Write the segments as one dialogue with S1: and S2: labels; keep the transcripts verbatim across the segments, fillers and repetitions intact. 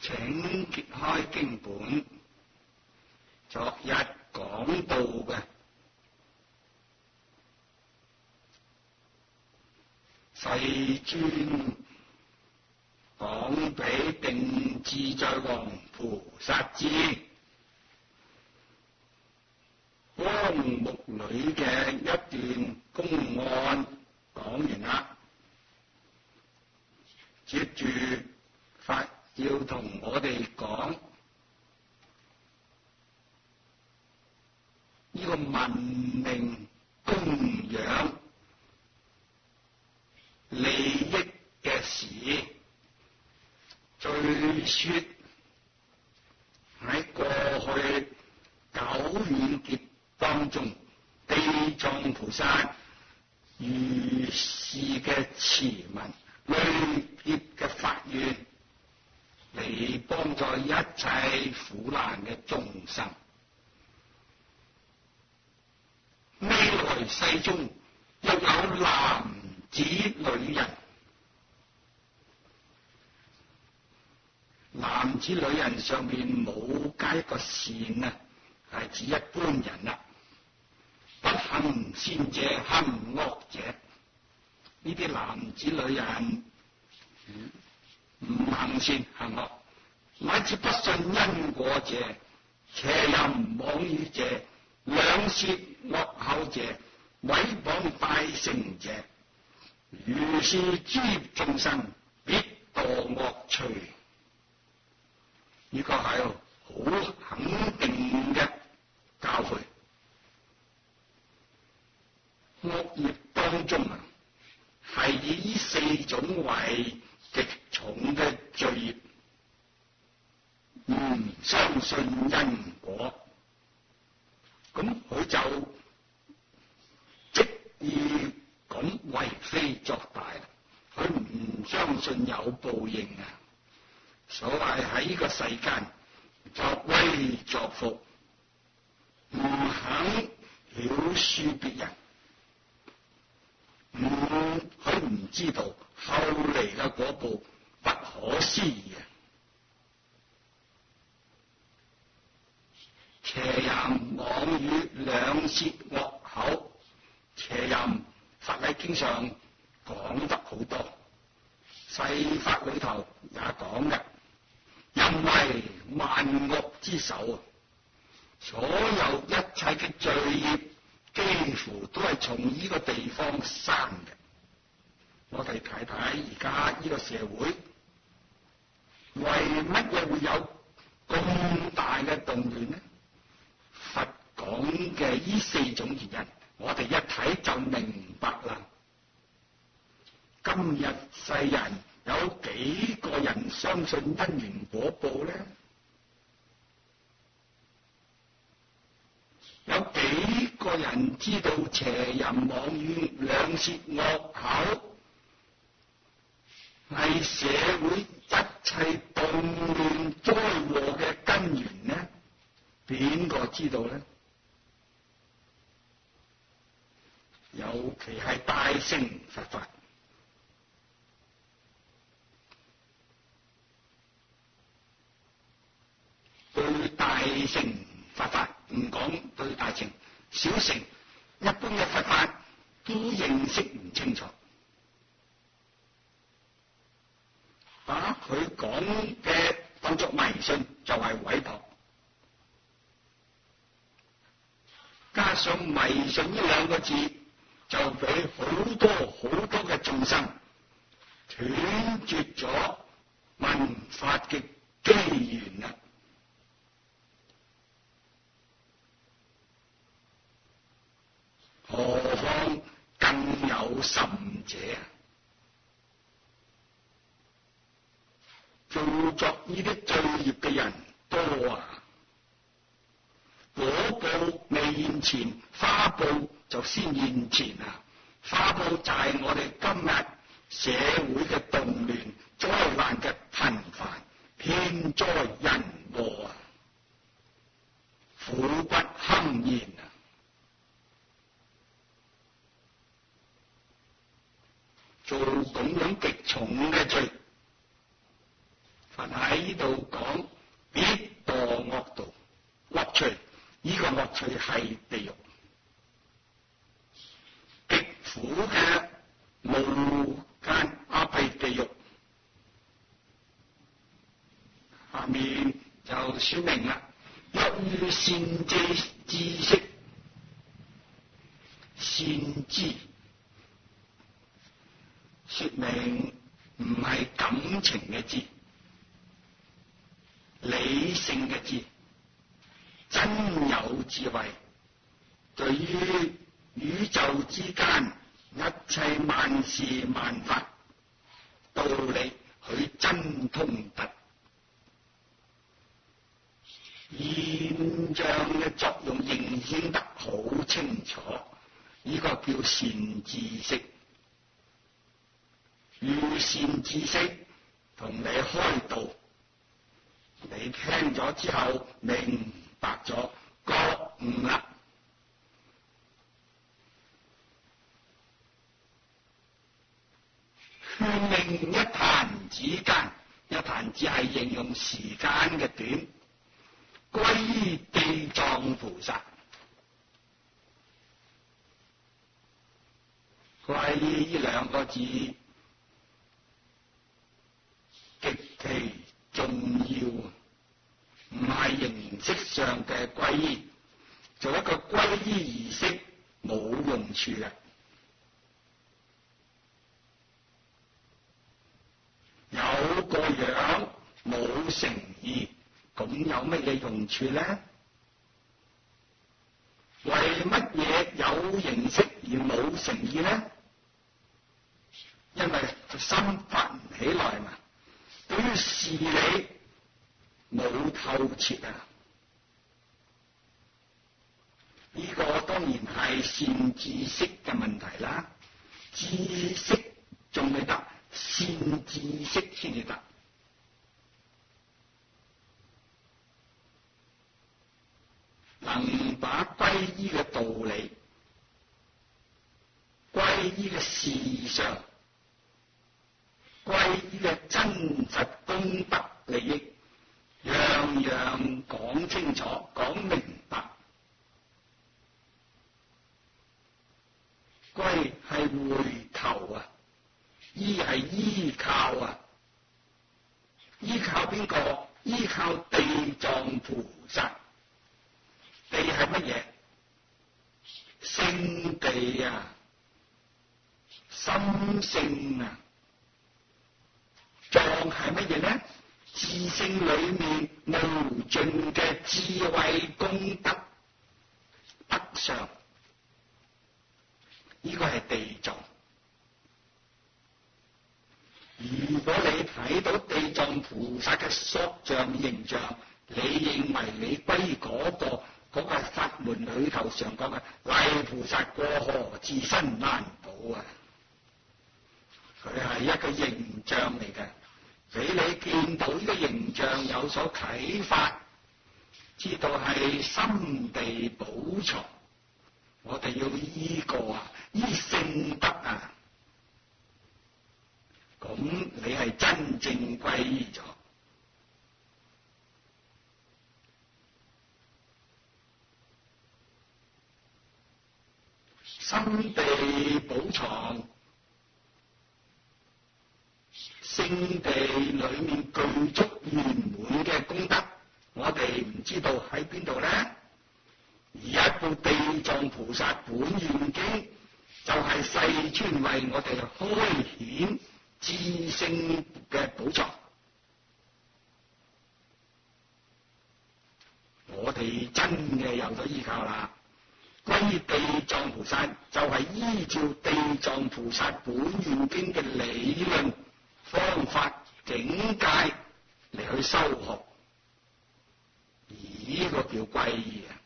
S1: 請揭開經本，昨日講到嘅世尊講俾定自在王菩薩知，荒木裏嘅一段公案講完啦，接住法要同我哋講呢個文明供養利益嘅事。據說喺過去久遠劫當中，地藏菩薩如是嘅慈文累劫嘅發願，嚟幫助一切苦難嘅眾生。未來世中又有男子女人，男子女人上面冇加一個善啊，係指一般人啦。不行善者，行惡者，呢啲男子女人唔行善行惡，乃至不信因果者，邪淫妄語者，兩舌惡口者，毀謗大乘者，如是諸業眾生必墮惡趣。呢個係好肯定嘅教誨。惡業當中啊，係以呢四種為極重嘅罪業，唔相信因果，咁佢就即意咁為非作歹啦。佢唔相信有報應啊！所謂喺呢個世間作威作福，唔肯曉恕別人，唔佢唔知道後嚟嘅嗰步不可思議啊！邪淫妄語兩舌惡口，邪淫法喺經上講得好多，世法裏頭也講嘅。淫為萬惡之首啊！所有一切嘅罪業幾乎都係從呢個地方生嘅。我哋睇睇而家呢個社會，為乜嘢會有咁大嘅動亂呢？佛講嘅呢四種原因，我哋一睇就明白啦。今日世人有幾個人相信因緣果報呢？有幾個人知道邪淫妄語兩舌惡口係社會一切動亂災禍嘅根源呢？邊個知道呢？尤其係大乘佛法。對大乘佛法唔講，對大乘小乘一般嘅佛法都認識唔清楚，把佢講嘅當作迷信就係毀謗，加上迷信呢兩個字，就俾好多好多嘅眾生斷絕咗聞法嘅機緣啦。何況更有甚者，做作呢啲罪業嘅人多啊！果報未現前，花報就先現前啊！花報就係我哋今日社會嘅動亂、災難嘅頻繁、天災人禍啊，苦不堪言啊！做咁樣極重嘅罪， 凡喺呢度講必墮惡道，惡趣，呢個惡趣係地獄，極苦嘅無間阿鼻地獄。下面就說明啦，若遇善知知識，善知，說明唔係感情嘅知，理性嘅知，真有智慧，對於宇宙之間一切萬事萬法道理，佢真通達。現象嘅作用認顯得好清楚，呢、這個叫善知識。遇善知識同你開導，你聽咗之後明白咗，覺悟啦。勸令一彈指間，一彈指係形容時間嘅短。歸依地藏菩薩，歸依呢兩個字極其重要，唔係形式上嘅歸依，做一個歸依儀式冇用處嘅。有個樣冇誠意，咁有乜嘢用處咧？為乜嘢有形式而冇誠意咧？因為心發唔起來嘛，對於事理冇透徹啊！呢、這個當然係善知識嘅問題啦，知識仲未得，善知識先至得。能把歸依嘅道理、歸依嘅事上、歸依嘅真實功德利益，樣樣講清楚、講明白。歸係回頭啊，依係依靠啊，依靠邊個？依靠地藏菩薩。地係乜嘢？聖地啊，心性啊。藏係乜嘢呢？自性裏面無盡嘅智慧功德德相，呢個係地藏。如果你睇到地藏菩薩嘅塑像形象，你認為你歸嗰個嗰個法門裏頭上講嘅賴菩薩過河自身難保啊！佢係一個形象嚟嘅，俾你見到呢個形象有所啟發，知道係心地寶藏。我哋要依個啊，依聖德啊，咁你係真正歸依咗。心地寶藏，聖地裏面具足圓滿嘅功德，我哋唔知道喺邊度咧？而一部地藏菩薩本願經就係世尊為我哋開顯自性嘅寶藏，我哋真嘅有咗依靠啦。歸依地藏菩薩就係依照地藏菩薩本願經嘅理論、方法、境界嚟去修學，而呢個叫歸依啊！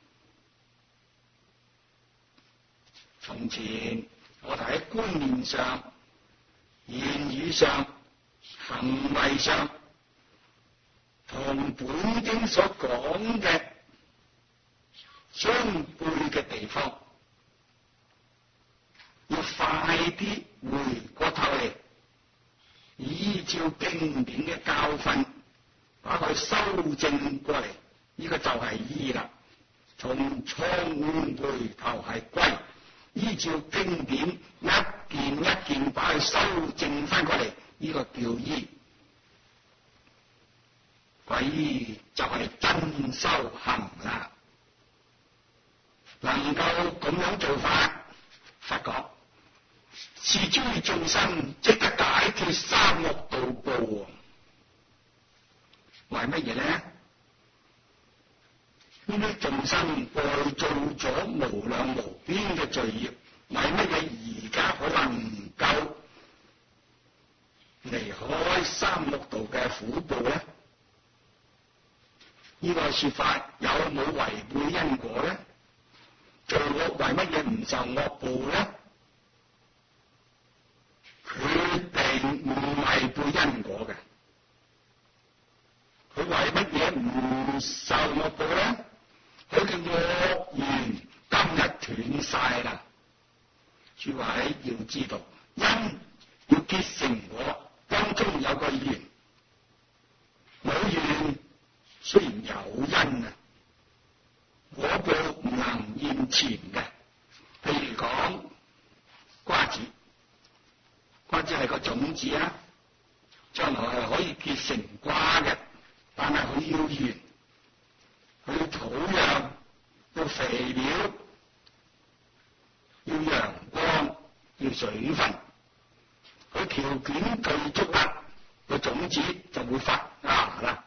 S1: 從前我哋喺觀念上、言語上、行為上，同本經所講嘅相背嘅地方，要快啲回過頭嚟，依照經典嘅教訓把佢修正過嚟，呢、這個就係醫啦。從錯誤回頭係歸，依照經典一件一件把佢修正翻過嚟，呢、這個叫醫。歸依就係真修行啦。能夠咁樣做法，佛講是諸眾生即刻解脫三惡道報。為乜嘢咧？呢啲眾生過去做咗無量無邊嘅罪業，為乜嘢而家可能夠離開三惡道嘅苦報咧？呢、這個說法有冇違背因果咧？做惡為乜嘢唔受惡報咧？決定唔違背因果嘅。佢為乜嘢唔受惡報咧？佢嘅惡緣今日斷晒啦。諸位要知道，因要結成果，當中有個緣，冇緣雖然有因啊，果報唔能現前嘅。譬如講瓜子，瓜子係個種子啊，將來係可以結成瓜嘅，但係佢要緣，佢要土壤，要肥料，要陽光，要水分，佢條件具足啦，個種子就會發芽啦，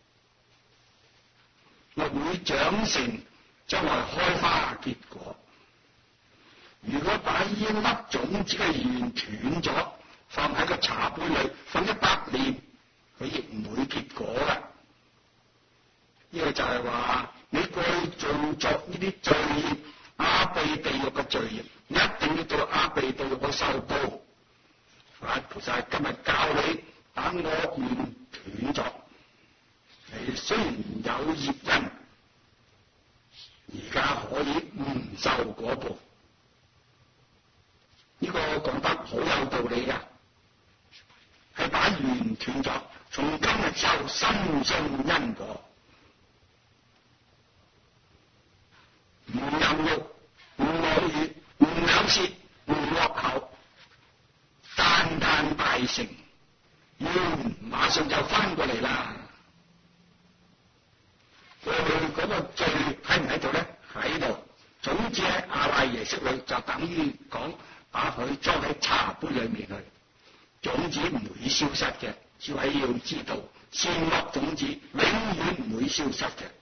S1: 又會長成，將來開花結果。如果把呢一粒種子嘅緣斷咗，放喺個茶杯裏放一百年，佢亦唔會結果噶。呢個就係話你過去做作呢啲罪業，阿鼻地獄嘅罪業，一定要到阿鼻地獄嘅受報。佛菩薩今日教你把惡緣斷咗，你雖然有業因，而家可以唔受果報。呢、這個講得好有道理噶，係把緣斷咗，從今日之後深信因果，唔淫欲，唔妄語，唔咬舌，唔惡口，單單大乘，緣馬上就翻過嚟啦。過去嗰個罪喺唔喺度咧？喺度。總之喺阿賴耶識裏就等於講，把佢裝喺茶杯裏面去，種子唔會消失嘅。諸位要知道，善惡種子永遠唔會消失嘅。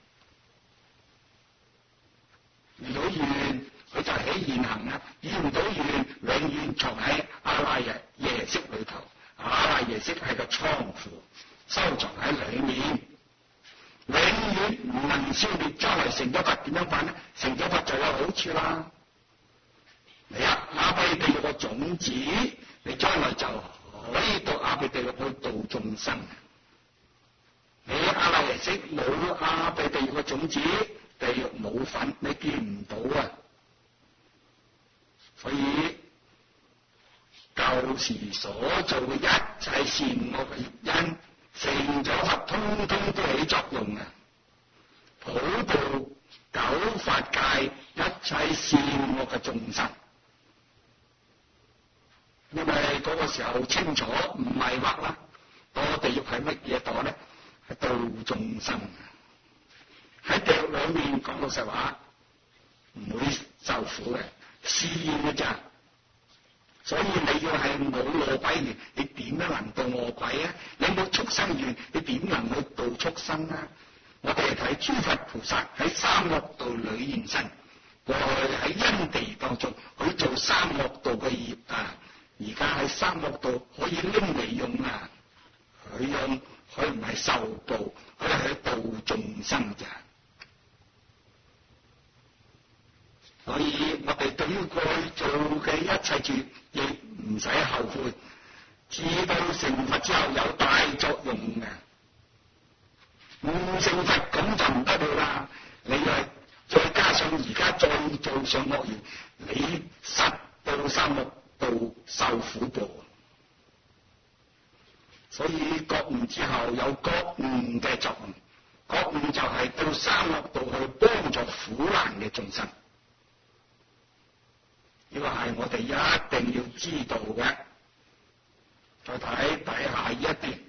S1: 遇到緣，佢就起現行啦；遇唔到緣，永遠藏喺阿賴耶識裏頭。阿賴耶識係個倉庫，收藏喺裏面，永遠唔能消滅。將來成咗佛點樣辦呢？成咗佛就有好處啦。你啊，阿鼻地獄個種子，你將來就可以到阿鼻地獄去度眾生。你阿賴耶識冇阿鼻地獄個種子，地獄冇份，你見唔到啊。所以舊時所做嘅一切善惡嘅業因，成咗佛通通都起作用啊！普度九法界一切善惡嘅眾生。因為嗰個時候清楚唔迷惑啦，墮地獄係乜嘢墮咧？係度眾生。喺地獄裏面講老實話，唔會受苦嘅，試驗嘅咋。所以你要係冇餓鬼緣，你點樣能度餓鬼啊？你冇畜生緣，你點能去度畜生啊？我哋睇諸佛菩薩喺三惡道裏現身，過去喺因地當中佢做三惡道嘅業啊。而家喺三惡道可以拎嚟用啊！佢用佢唔係受報，佢係去度眾生咋。所以我哋對於過去做嘅一切罪，亦唔使後悔，至到成佛之後有大作用嘅。唔成佛咁就唔得了啦！你係再加上而家再做上惡緣，你實到三惡道受苦報。 所以覺悟之後有覺悟嘅作用，覺悟就係到三惡道去幫助苦難嘅眾生，呢個係我哋一定要知道嘅。再睇底下一段，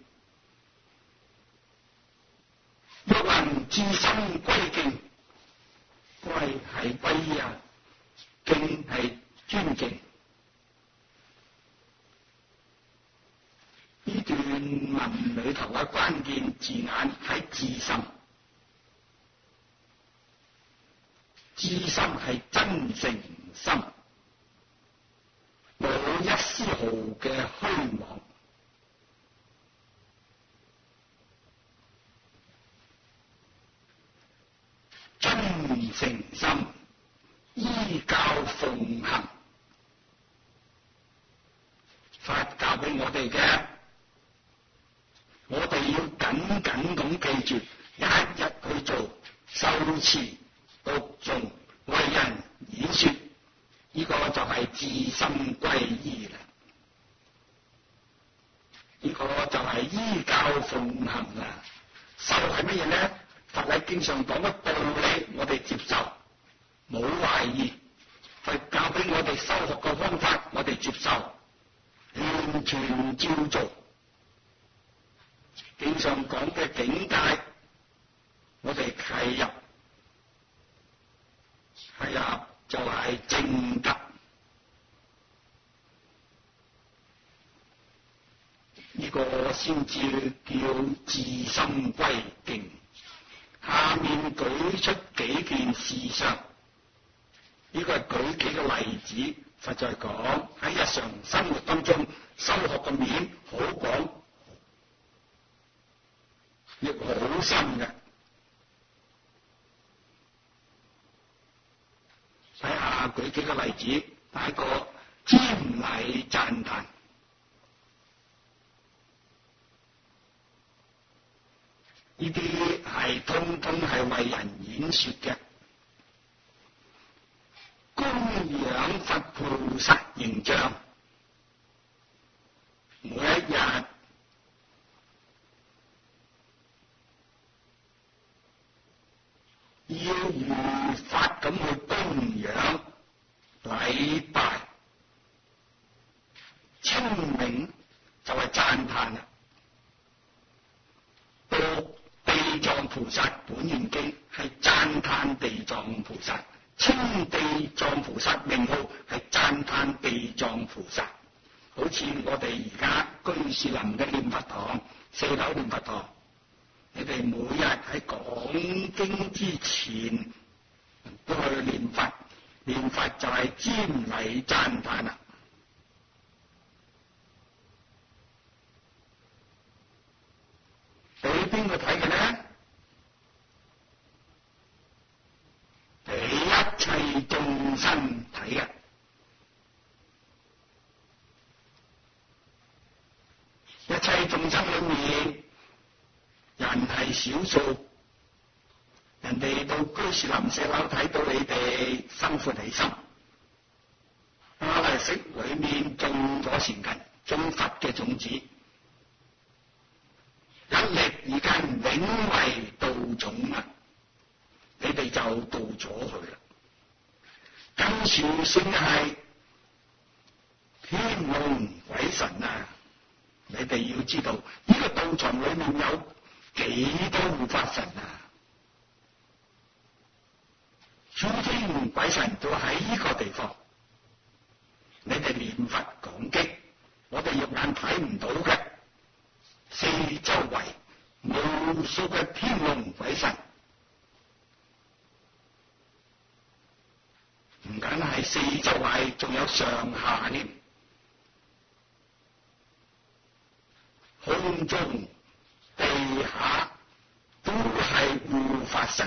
S1: 若能至心歸敬，歸係歸依啊，敬係尊敬。呢段文裏頭嘅關鍵字眼係至心，至心係真誠心，冇一絲毫嘅虛妄。真誠心依教奉行，法教俾我哋嘅，我哋要緊緊咁記住，一日去做修持讀誦為人演說，呢、這個就係至心歸依啦。呢、這個就係依教奉行啦。修係乜嘢呢？佛喺經上講嘅道理，我哋接受，冇懷疑。佛教俾我哋修學嘅方法，我哋接受，完全照做。經上講嘅境界，我哋契入，契入就係正德。呢、這個先至叫至心歸敬。下面舉出幾件事上，呢、這個係舉幾個例子，實在講喺日常生活當中，修學嘅面好廣，亦好深嘅。睇下舉幾個例子，第一個瞻禮讚歎。呢啲係通通係為人演說嘅，供養佛菩薩形象，每一日要如法咁去供養禮拜，稱名就係讚歎啦。地藏菩薩本願經係讚歎地藏菩薩，稱地藏菩薩名號係讚歎地藏菩薩。好似我哋而家居士林嘅念佛堂，四樓念佛堂，你哋每日喺講經之前都去念佛，念佛就係瞻禮讚歎啦。俾邊個睇嘅呢？俾一切眾生睇嘅。一切眾生裏面，人係少數，人哋到居士林舍樓睇到你哋生歡喜心，阿賴識裏面種咗善根，種佛嘅種子。一力而家永為道種啦，你哋就到咗去啦。更殊勝嘅係天龍鬼神啊！你哋要知道呢、這個道場裏面有幾多護法神啊！諸天鬼神都喺呢個地方，你哋念佛講經，我哋肉眼睇唔到嘅。四周圍無數嘅天龍鬼神，唔僅係四周圍，仲有上下添，空中地下都係護法神。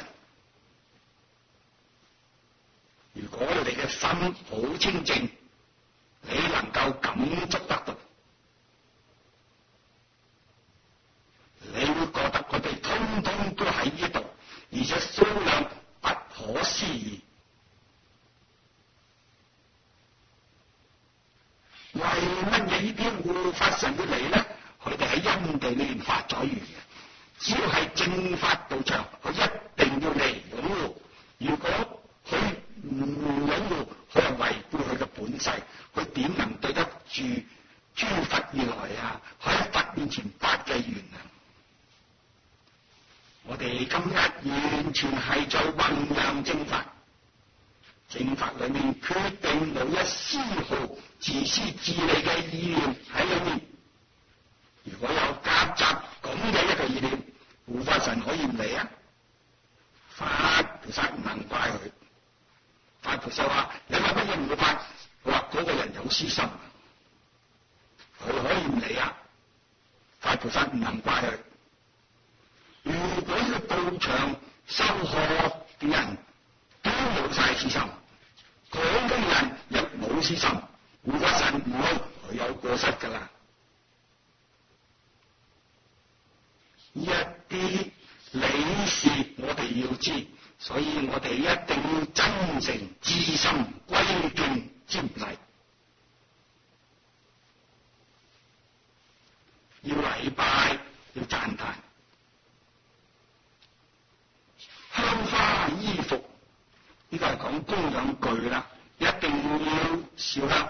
S1: 如果你嘅心好清淨，你能夠感觸得到，你會覺得佢哋通通都喺呢度，而且數量不可思議。為乜嘢呢啲護法神會嚟呢？佢哋喺印係正法道場，佢一定要嚟擁護。如果佢唔擁護，佢係違背佢嘅本誓，佢點能對得住諸佛如來啊？喺佛面前發嘅願啊！我哋今日完全係在弘揚正法，正法裏面決定冇一絲毫自私自利嘅意念喺裏面。如果有夾雜咁嘅一個意念，護法神可以唔嚟啊？法菩薩唔能怪佢。法菩薩話：你話乜嘢唔會法？佢話嗰個人有私心，佢可以唔嚟啊？法菩薩唔能怪佢。如果呢個道場修學嘅人都冇晒私心，講嘅人亦冇私心，護法神唔會佢有過失㗎啦。一啲理事我哋要知，所以我哋一定要真誠至心歸敬瞻禮，要禮拜，要讚歎。香花衣服呢個係講供養具啦，一定要燒香。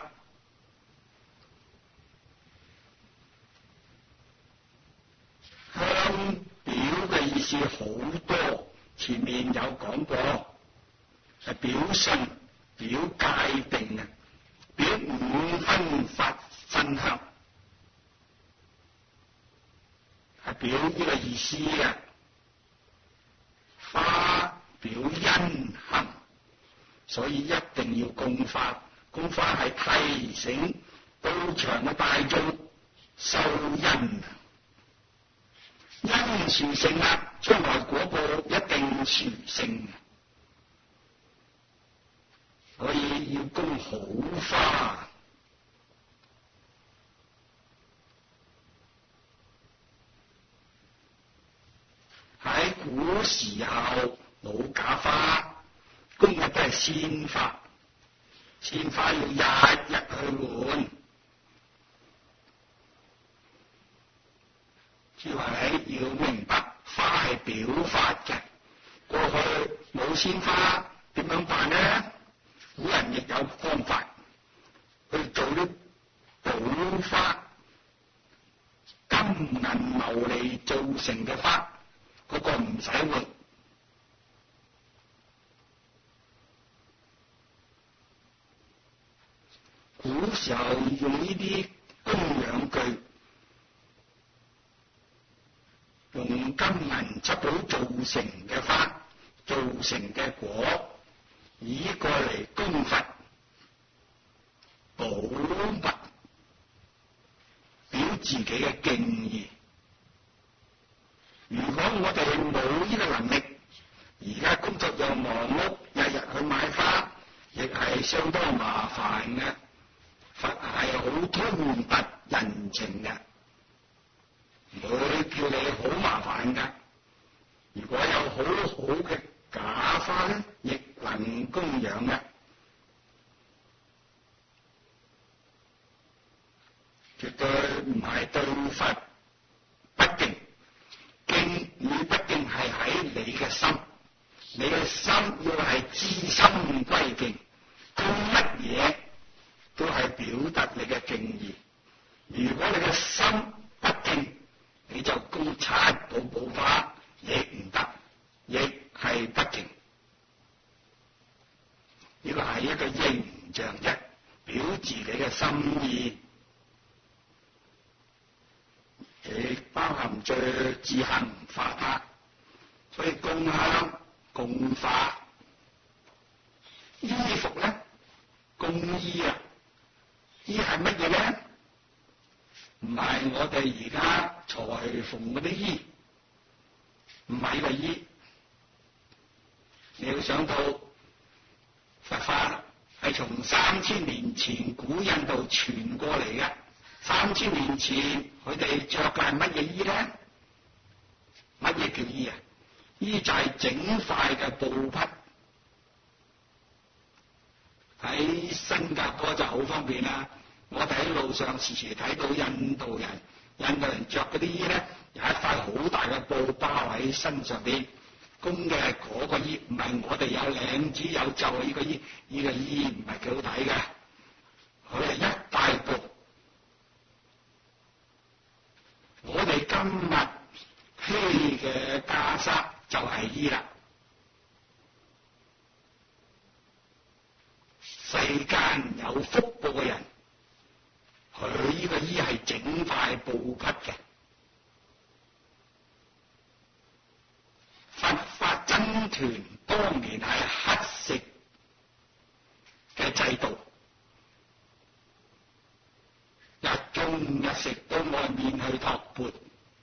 S1: 香表嘅意思好多，前面有講過，係表信、表界定嘅，表五分法身香，係表呢個意思嘅。花表恩行，所以一定要供花。供花係提醒到場嘅大眾受恩，因殊勝啦，將來嗰個一定殊勝，所以要供好花。喺古時候冇假花，供嘅都係鮮花，鮮花要日日去換。諸位要明白，花係表法嘅。過去冇鮮花點樣辦呢？古人亦有方法去做啲補花，金銀琉璃做成嘅花。嗰個唔使換。古時候用呢啲供養具，用金銀七寶做成嘅花，做成嘅果，以過嚟供佛寶物，表自己嘅敬意。如果我哋冇呢個能力，而家工作又忙碌，日日去買花，亦係相當麻煩嘅。佛係好通達人情嘅，唔會叫你好麻煩㗎。如果有好好嘅假花咧，亦能供養嘅，絕對唔係對佛不敬。敬與不敬係喺你嘅心，你嘅心要係至心歸敬，供乜嘢都係表達你嘅敬意。如果你嘅心不敬，你就供七寶寶花亦唔得，亦係不敬。呢個係一個形象啫，表自己嘅心意。亦包含著自行化法，所以供香、供花。衣服咧，供衣啊，衣係乜嘢咧？唔係我哋而家裁縫嗰啲衣，唔係個衣。你要想到佛法係從三千年前古印度傳過嚟嘅。三千年前佢哋着嘅係乜嘢衣咧？乜嘢叫衣啊？衣就係整塊嘅布匹。喺新加坡就好方便啦。我哋喺路上時時睇到印度人，印度人着嗰啲衣咧， 有一塊好大嘅布包喺身上邊，供嘅係嗰個衣，唔係我哋有領子有袖呢個衣，呢個衣唔係幾好睇嘅，佢係一大布。我哋今日披嘅袈裟就係衣啦。世間有福報嘅人，佢呢個衣係整塊布匹嘅。佛法僧團當年係乞食嘅制度，日中日食到外面去托缽，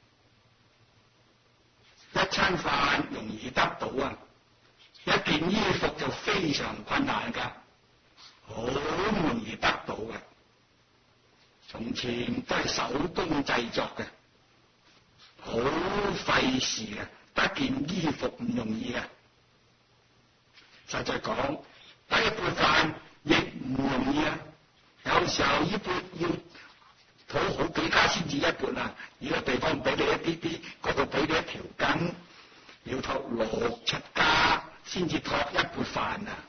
S1: 一餐飯容易得到啊，一件衣服就非常困難㗎，好唔容易得到嘅。從前都係手工製作嘅，好費事嘅。得件衣服唔容易嘅，實在講，得一缽飯亦唔容易啊！有時候呢缽要討好幾家先至一缽啊！呢個地方俾你一啲啲，嗰度俾你一條筋，要託六七家先至託一缽飯啊！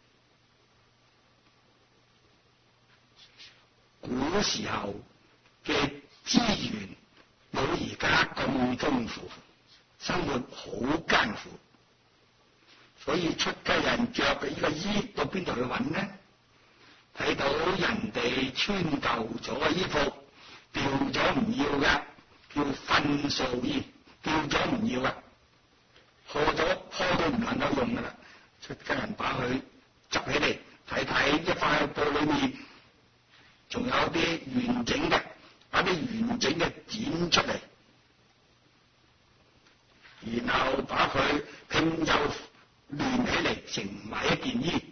S1: 古時候嘅資源冇而家咁豐富。生活好艱苦，所以出家人着嘅呢個衣到邊度去揾呢？睇到人哋穿舊咗嘅衣服，掉咗唔要嘅，叫糞掃衣，掉咗唔要啊，破咗破到唔能夠用噶啦。出家人把佢執起嚟睇睇，一塊布裏面仲有啲完整嘅，把啲完整嘅剪出嚟。然後把佢拼就亂起嚟，成為一件衣，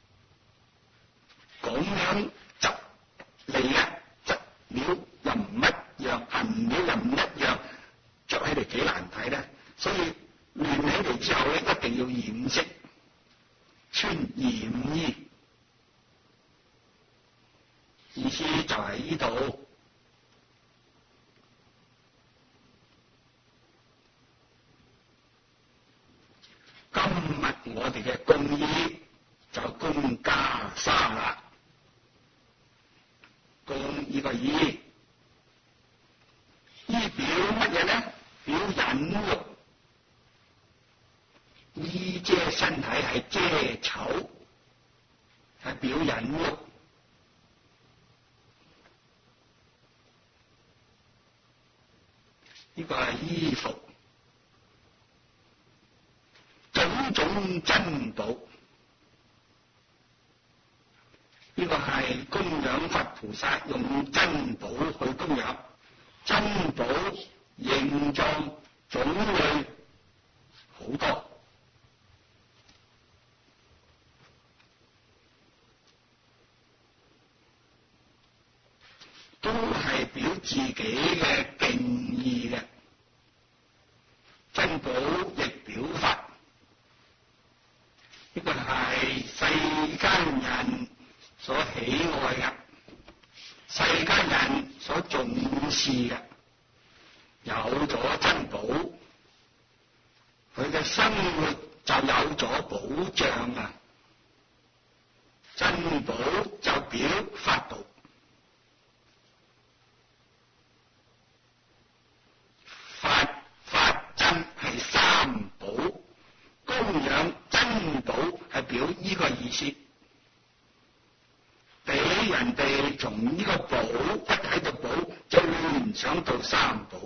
S1: 咁樣執嚟啊，質料又唔一樣，銀料又唔一樣，着起嚟幾難睇咧。所以亂起嚟之後咧，一定要染色，穿染衣，意思就係呢度。今日我哋嘅供衣就供袈裟啦，供呢個衣，衣表乜嘢咧？表忍辱，衣遮身體係遮醜，係表忍辱。呢個係衣服。種種珍寶，呢個係供養佛菩薩用珍寶去供養，珍寶形狀種類好多，都係表自己嘅敬意嘅。珍寶亦表法。呢個係世間人所喜愛嘅，世間人所重視嘅。有咗珍寶，佢嘅生活就有咗保障啊！珍寶就表法寶，法法珍係三寶，供養珍寶係表呢個意思，俾人哋從呢個寶一睇到寶就聯想到三寶。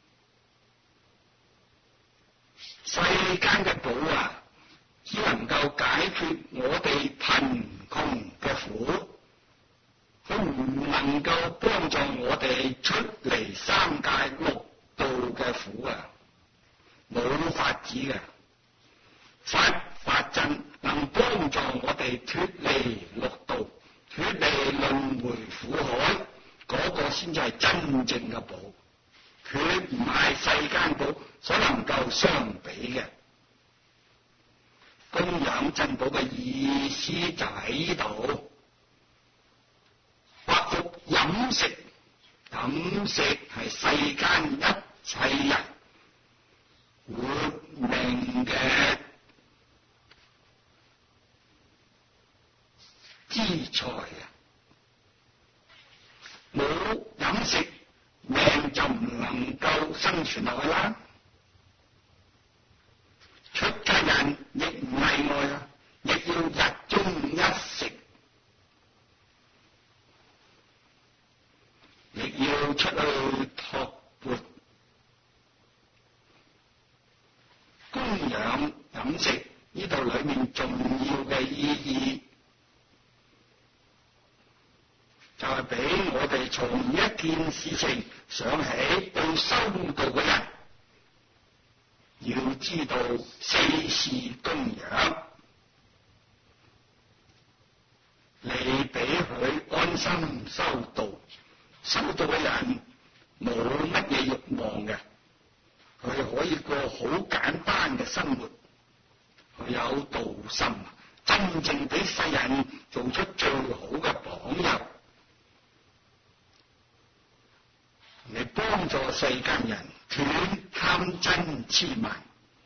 S1: 世間嘅寶啊，只能夠解決我哋貧窮嘅苦，佢唔能夠幫助我哋出離三界六道嘅苦啊，冇法子嘅。法法珍能幫助我哋脫離六道，脫離輪迴苦海，嗰個先至係真正嘅寶，佢唔係世間寶所能夠相比嘅。供養珍寶嘅意思就喺呢度，或服飲食，飲食係世間一世人活命嘅資財啊！冇飲食，命就唔能夠生存落去啦。出家人亦唔例外啊，亦要日中一食，亦要出去托缽供養飲食。呢度裏面重要嘅意義就係俾我哋從一件事情想起到修道嘅人，要知道四事供養，你俾佢安心修道。修道嘅人冇乜嘢慾望嘅，佢可以過好簡單嘅生活，佢有道心，真正俾世人做出最好嘅榜樣。你幫助世間人斷貪嗔痴慢。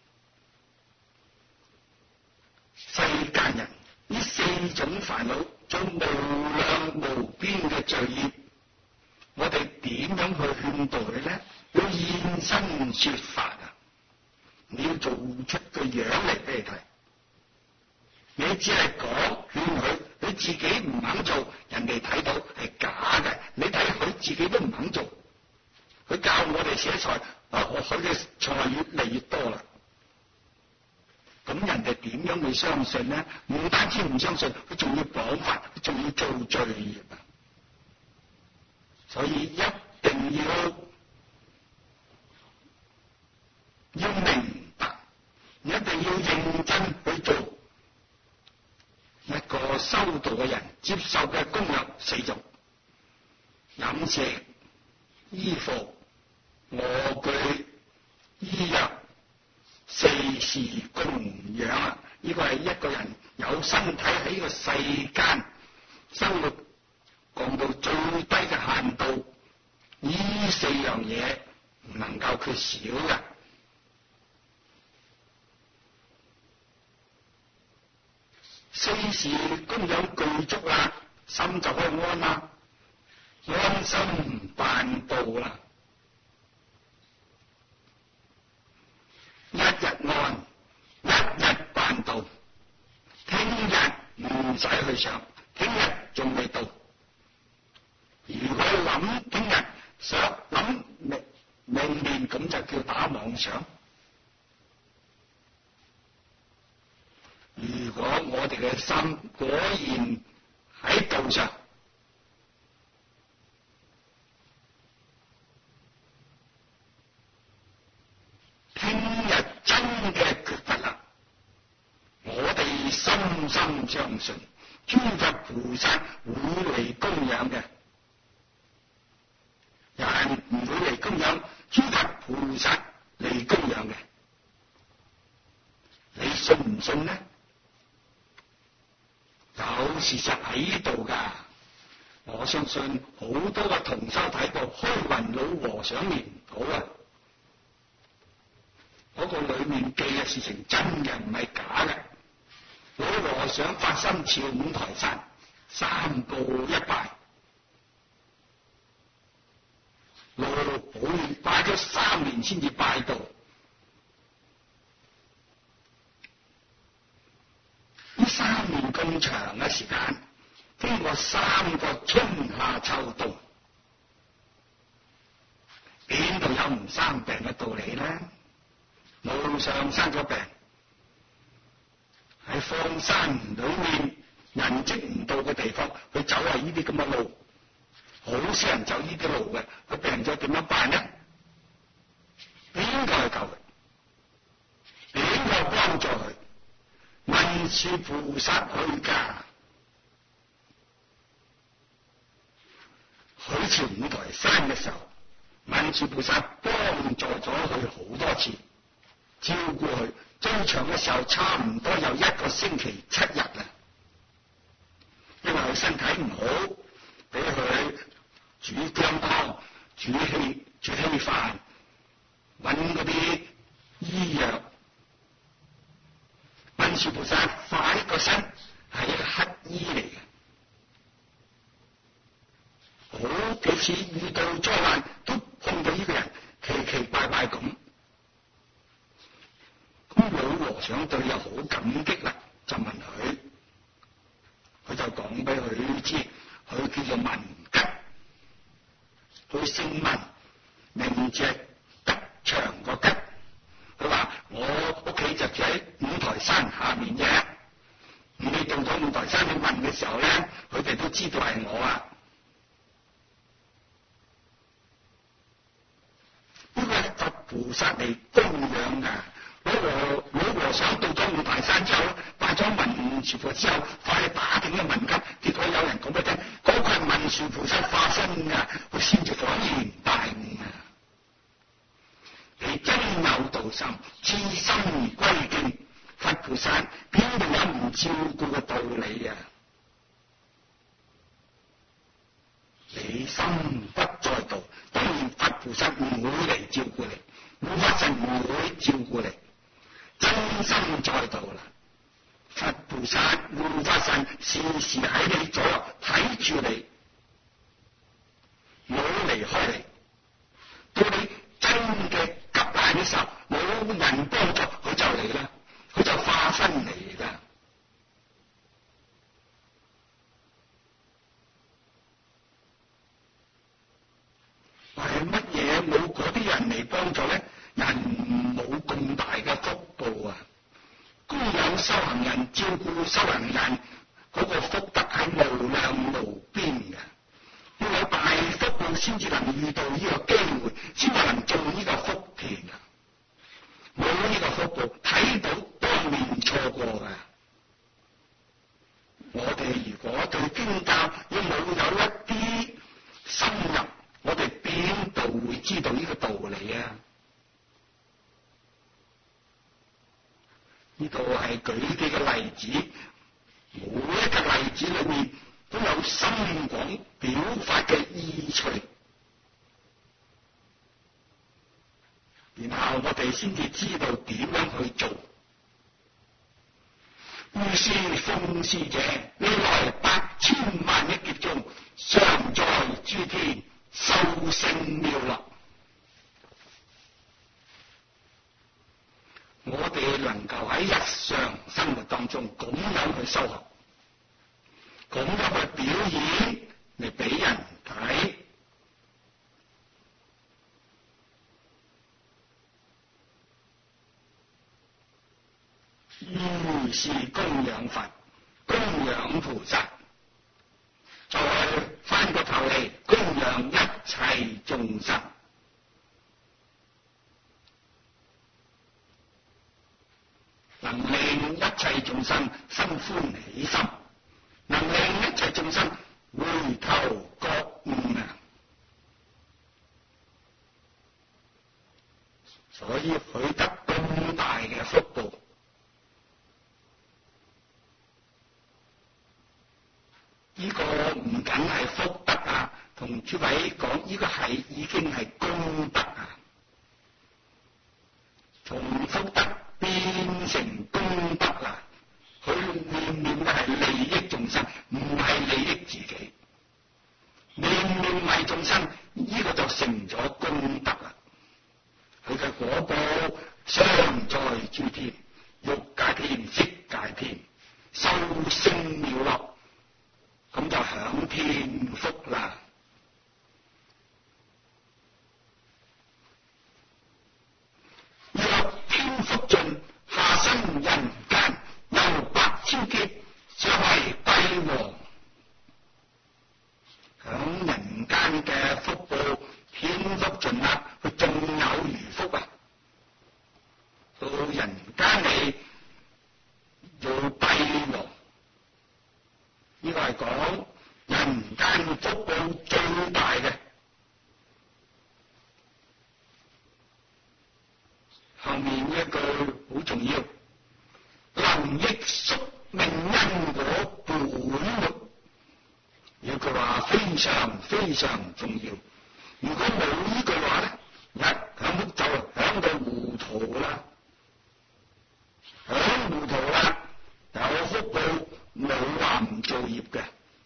S1: 世間人呢四種煩惱做無量無邊嘅罪業，我哋點樣去勸導佢呢？要現身說法啊！你要做出個樣嚟俾你睇。你只係講勸佢，佢自己唔肯做，人哋睇到係假嘅。你睇佢自己都唔肯做。佢教我哋寫菜，啊，佢嘅菜越嚟越多啦。咁人哋點樣會相信呢？唔單止唔相信，佢仲要講法，佢仲要做罪業啊！所以一定要要明白，一定要認真去做。一個修道嘅人接受嘅供養四種：飲食、衣服、臥具、醫藥，四事供養啊！呢個係一個人有身體喺呢個世間生活降到最低嘅限度，呢四樣嘢唔能夠缺少嘅。四事供養具足啦，心就可以安啦，安心辦道啦。一日安，一日辦道。聽日唔使去想，聽日仲未到。如果諗聽日想諗明明年，咁就叫打妄想。如果我哋嘅心果然喺道上，聽日真嘅缺乏啦，我哋深深相信諸佛菩薩會嚟供養嘅。人唔會嚟供養，諸佛菩薩嚟供養嘅。你信唔信呢？有事實喺度㗎，我相信好多嘅同修睇過虛雲老和尚年譜啊，嗰個裏面記嘅事情真嘅唔係假嘅。老和尚發心朝五台山，三步一拜，老保拜咗三年先至拜到。呢三年咁長嘅時間，經過三個春夏秋冬，邊度有唔生病嘅道理呢？路上生咗病，喺荒山裏面人跡唔到嘅地方，佢走係呢啲咁嘅路，好少人走呢啲路嘅。佢病咗點樣辦呢？邊個去救佢？邊個幫助佢？文殊菩薩去噶，去朝五台山嘅時候，文殊菩薩幫助咗佢好多次，照顧佢。最長嘅時候差唔多有一個星期七日啦，因為佢身體唔好，俾佢煮薑湯、煮稀煮稀飯， 揾嗰啲醫藥。文殊菩薩化一個身係一個乞衣嚟嘅，好幾次遇到災難都碰到呢個人奇奇怪怪咁。咁老和尚對佢好感激啦，就問佢，佢就講俾佢知，佢叫做文吉，佢姓文，名字係吉祥個吉。佢話我屋企就住喺五台山下面啫。你到咗五台山去問嘅時候咧，佢哋都知道係我啊。呢個係佛菩薩嚟供養噶。老和老和尚到咗五台山之後，拜咗文殊菩薩之後，快去打聽咗文吉，結果有人講俾佢聽，嗰、那個係文殊菩薩化身噶，佢先至恍然大悟啊！你真有道心，至心歸敬，佛菩薩邊度有唔照顧嘅道理啊？你心不在道，當然佛菩薩唔會嚟照顧你，護法神唔會照顧你。真心在道啦，佛菩薩護法神時時喺你左右睇住你，冇離開你。到你真嘅急難嘅時候，冇人幫助，佢就嚟啦，佢就化身嚟啦。係乜嘢冇嗰啲人嚟幫助咧？人冇咁大嘅福報啊！供養修行人，照顧修行人，嗰、那個福德係無量無邊嘅。要有大福報先至能遇到呢個機會，先至能種呢個福田啊！冇呢個福報，睇到當面錯過㗎。我哋如果對經教要冇有一啲深入，我哋邊度會知道呢個道理啊？呢度係舉幾個例子，每一個例子裏面都有深廣表法嘅意趣，然後我哋先至知道點樣去做。於是奉事者，未來百千萬億劫中，常在諸天受勝妙樂。我哋能夠喺日常生活當中咁樣去修學，咁樣去表演嚟俾人睇，於是供養佛、供養菩薩，再翻個頭嚟供養一切眾生。能令一切眾生生歡喜心，能令一切眾生回頭覺悟啊！所以佢得咁大嘅福報。呢、這個唔僅係福德啊，同諸位講，呢、這個係已經係功德啊，從福德變成功德啦，佢念念嘅係利益眾生，唔係利益自己。念念為眾生，呢、這個就成咗功德啦。佢嘅果報常在諸天，欲界天、色界天，受勝妙樂，咁就享天福啦。若天福盡，下生人間，遊百千劫，所謂帝王。響人間嘅福報，天福盡啦，佢仲有餘福啊！到人間嚟做帝王，呢個係講人間福報最大嘅。後面呢一句好重要，能益宿命因果本末，呢句話非常非常重要。如果冇呢句話咧，一響就響行造業嘅。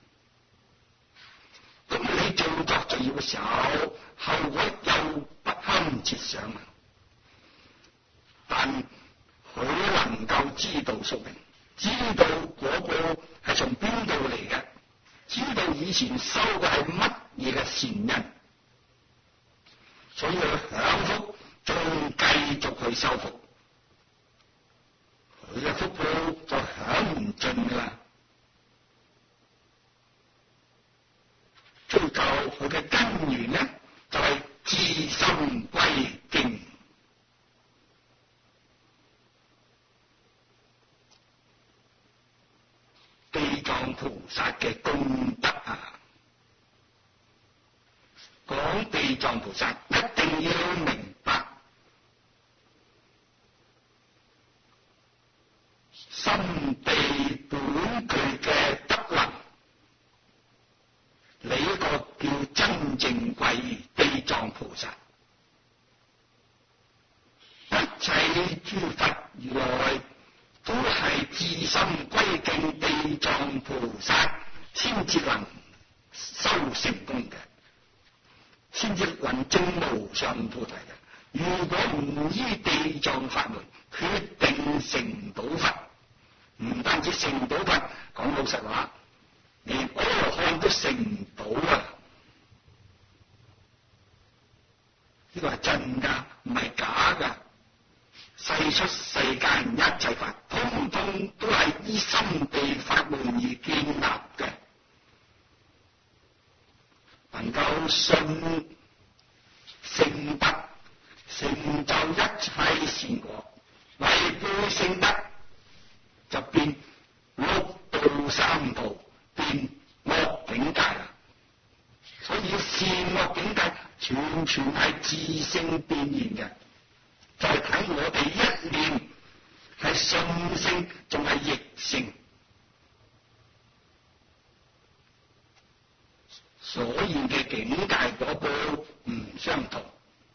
S1: 咁你做作造業嘅時候，後果又不堪設想啊！但佢能夠知道宿命，知道嗰個係從邊度嚟嘅，知道以前修嘅係乜嘢嘅善因，所以佢享福，仲繼續去修福，佢嘅福報就享唔盡噶啦。追究佢嘅根源呢，就係、是、至心歸敬。地藏菩薩嘅功德啊，講地藏菩薩一定要明白心地本具嘅德能，你呢個叫真正歸地藏菩薩。一切諸佛如來都係至心歸敬地藏菩薩，先至能修成功嘅，先至能證無上菩提嘅。如果唔依地藏法門，決定成唔到佛。唔單止成唔到佛，講老實話，連阿羅漢都成唔到啊！呢個係真噶，唔係假噶。世出世間一切法，通通都係依心地法門而建立嘅，能夠信聖德，成就一切善果，違背聖德就變六道三道，變惡境界啦。所以善惡境界全全係自性變現嘅。就係睇我哋一念係順性，仲係逆性，所現嘅境界嗰個唔相同。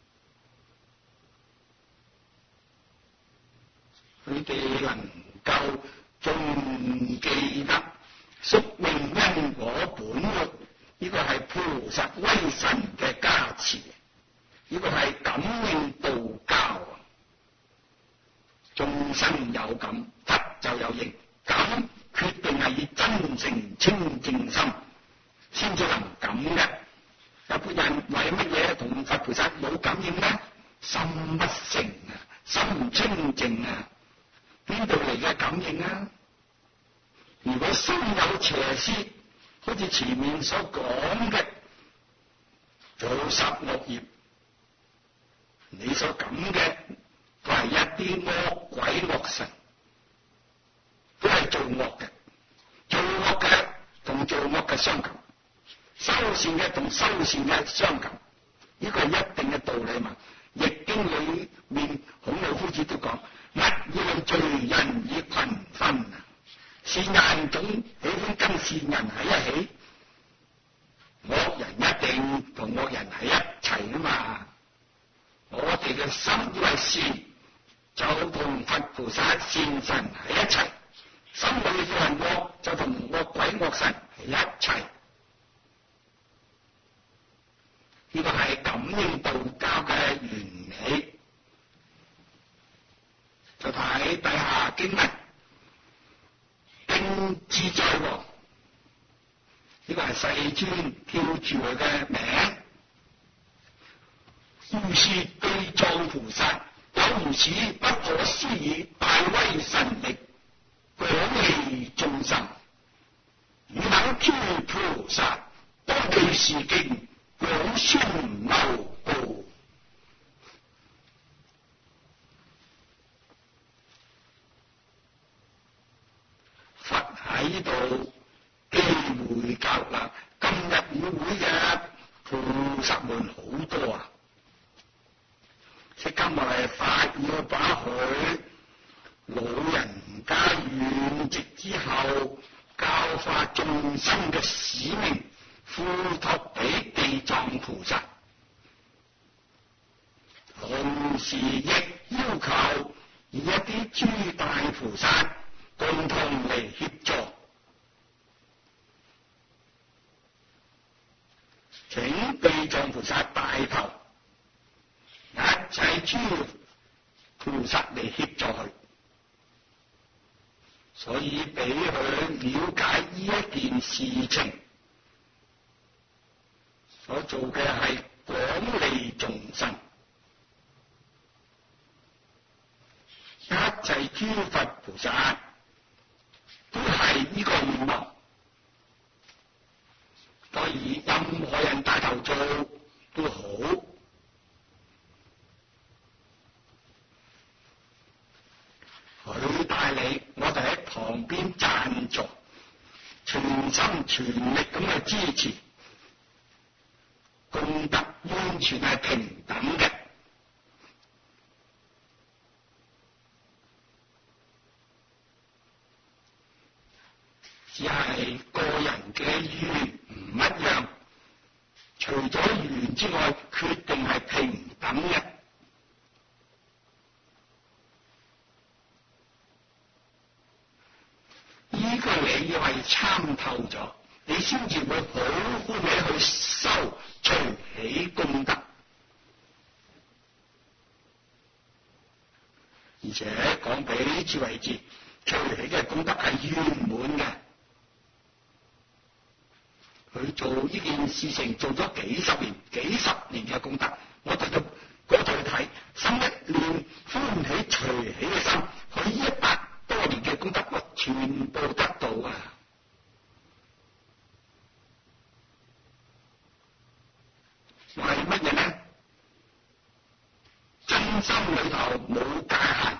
S1: 佢哋能夠仲記得宿命因果本律，呢個係菩薩威神嘅加持，呢個係感應道交。眾生有感，佛就有應。感決定係以真誠清淨心先至能感嘅。有般人為乜嘢同佛菩薩冇感應呢？心不誠啊，心唔清淨啊，邊度嚟嘅感應啊？如果心有邪思，好似前面所講嘅造十惡業，你所感嘅都係一啲惡鬼惡神，都係做惡嘅，做惡嘅同做惡嘅相感，修善嘅同修善嘅相感，呢個係一定嘅道理嘛。易經裏面孔老夫子都講：物以類聚，人以群分。善人總喜歡跟善人喺一起，惡人一定同惡人喺一齊啊嘛。我哋嘅心以為善，就同佛菩薩善神喺一齊；心裏以為惡，就同惡鬼惡神喺一齊。呢個係感應道交嘅原理。就睇底下經文，定自在王，呢個係世尊叫住佢嘅名。如是地藏菩薩有如此不可思議大威神力，廣利眾生，汝等諸菩薩當記是經，廣宣流布。佛喺度機會教啦，今日議會嘅菩薩們好多啊！釋迦牟尼佛要把佢老人家圓寂之後教化眾生嘅使命付託俾地藏菩薩，同時亦要求以一啲諸大菩薩共同嚟協助， 諸菩薩嚟協助佢，所以俾佢了解呢一件事情所做嘅係廣利眾生，一切諸佛菩薩都係呢個願望，所以任何人帶頭做都好。佢帶領我哋喺旁邊贊助，全心全力咁去支持，功德完全係平等嘅。只係個人嘅願唔一樣，除咗願之外，決定係平等嘅。呢個你要係參透咗，你先至會好歡喜去修隨喜功德。而且講俾諸位知，隨喜嘅功德係圓滿嘅。佢做呢件事情做咗幾十年、幾十年嘅功德，我哋就嗰度去睇，心一念歡喜隨喜嘅心，佢一百多年嘅功德，我全部得到啊！為乜嘢呢？真心裏頭冇界限，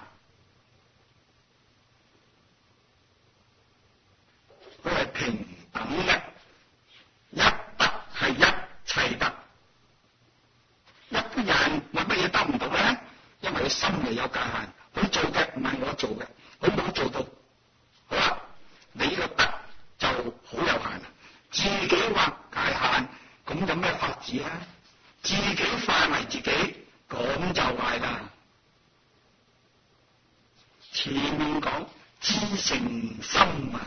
S1: 佢係平等嘅。一德係一切德，一般人有乜嘢得唔到咧？因為佢心裏有界限，佢做嘅唔係我做嘅，佢冇做到。好啦，你個德就好有限，自己劃界限，咁有咩法子啊？自己化為自己，咁就壞啦。前面講知誠心啊，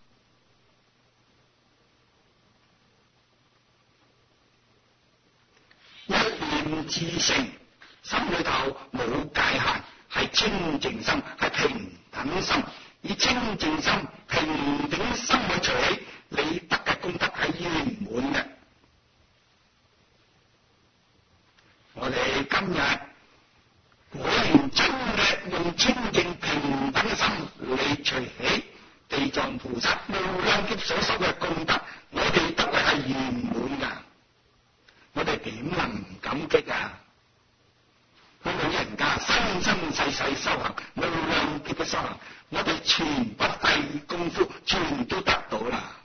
S1: 一念至誠，心裏頭冇界限，係清淨心，係平等心。以清淨心、平等心去隨喜，你得嘅功德係圓滿嘅。我哋今日果然真嘅用清淨平等嘅心嚟隨喜地藏菩薩無量劫所修嘅功德，我哋得嘅係圓滿噶。我哋點能唔感激啊？佢老人家生生世世修行，無量劫嘅修行，我哋全不費功夫，全都得到啦。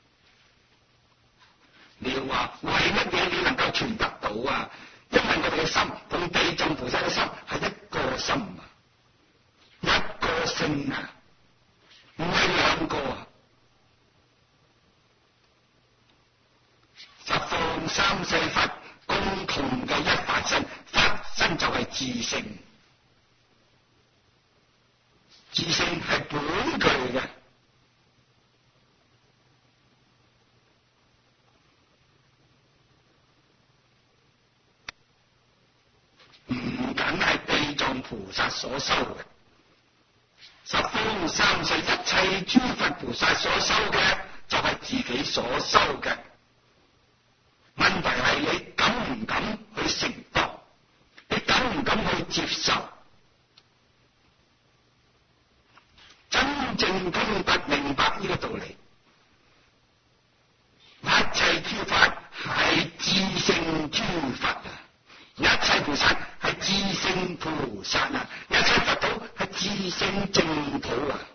S1: 你要話為乜嘢你能夠全得到啊？因為我哋嘅心同地藏菩薩嘅心係一個心啊，一個性啊，唔係兩個啊。十方三世佛共同嘅一法身，法身就係自性，自性係本具嘅。唔僅係地藏菩薩所修嘅，十方三世一切諸佛菩薩所修嘅，就係自己所修嘅。問題係你敢唔敢去承擔？你敢唔敢去接受？真正通達明白呢個道理，一切諸法係自性諸佛啊！一切菩薩係自性菩薩啊！一切佛土係自性淨土啊！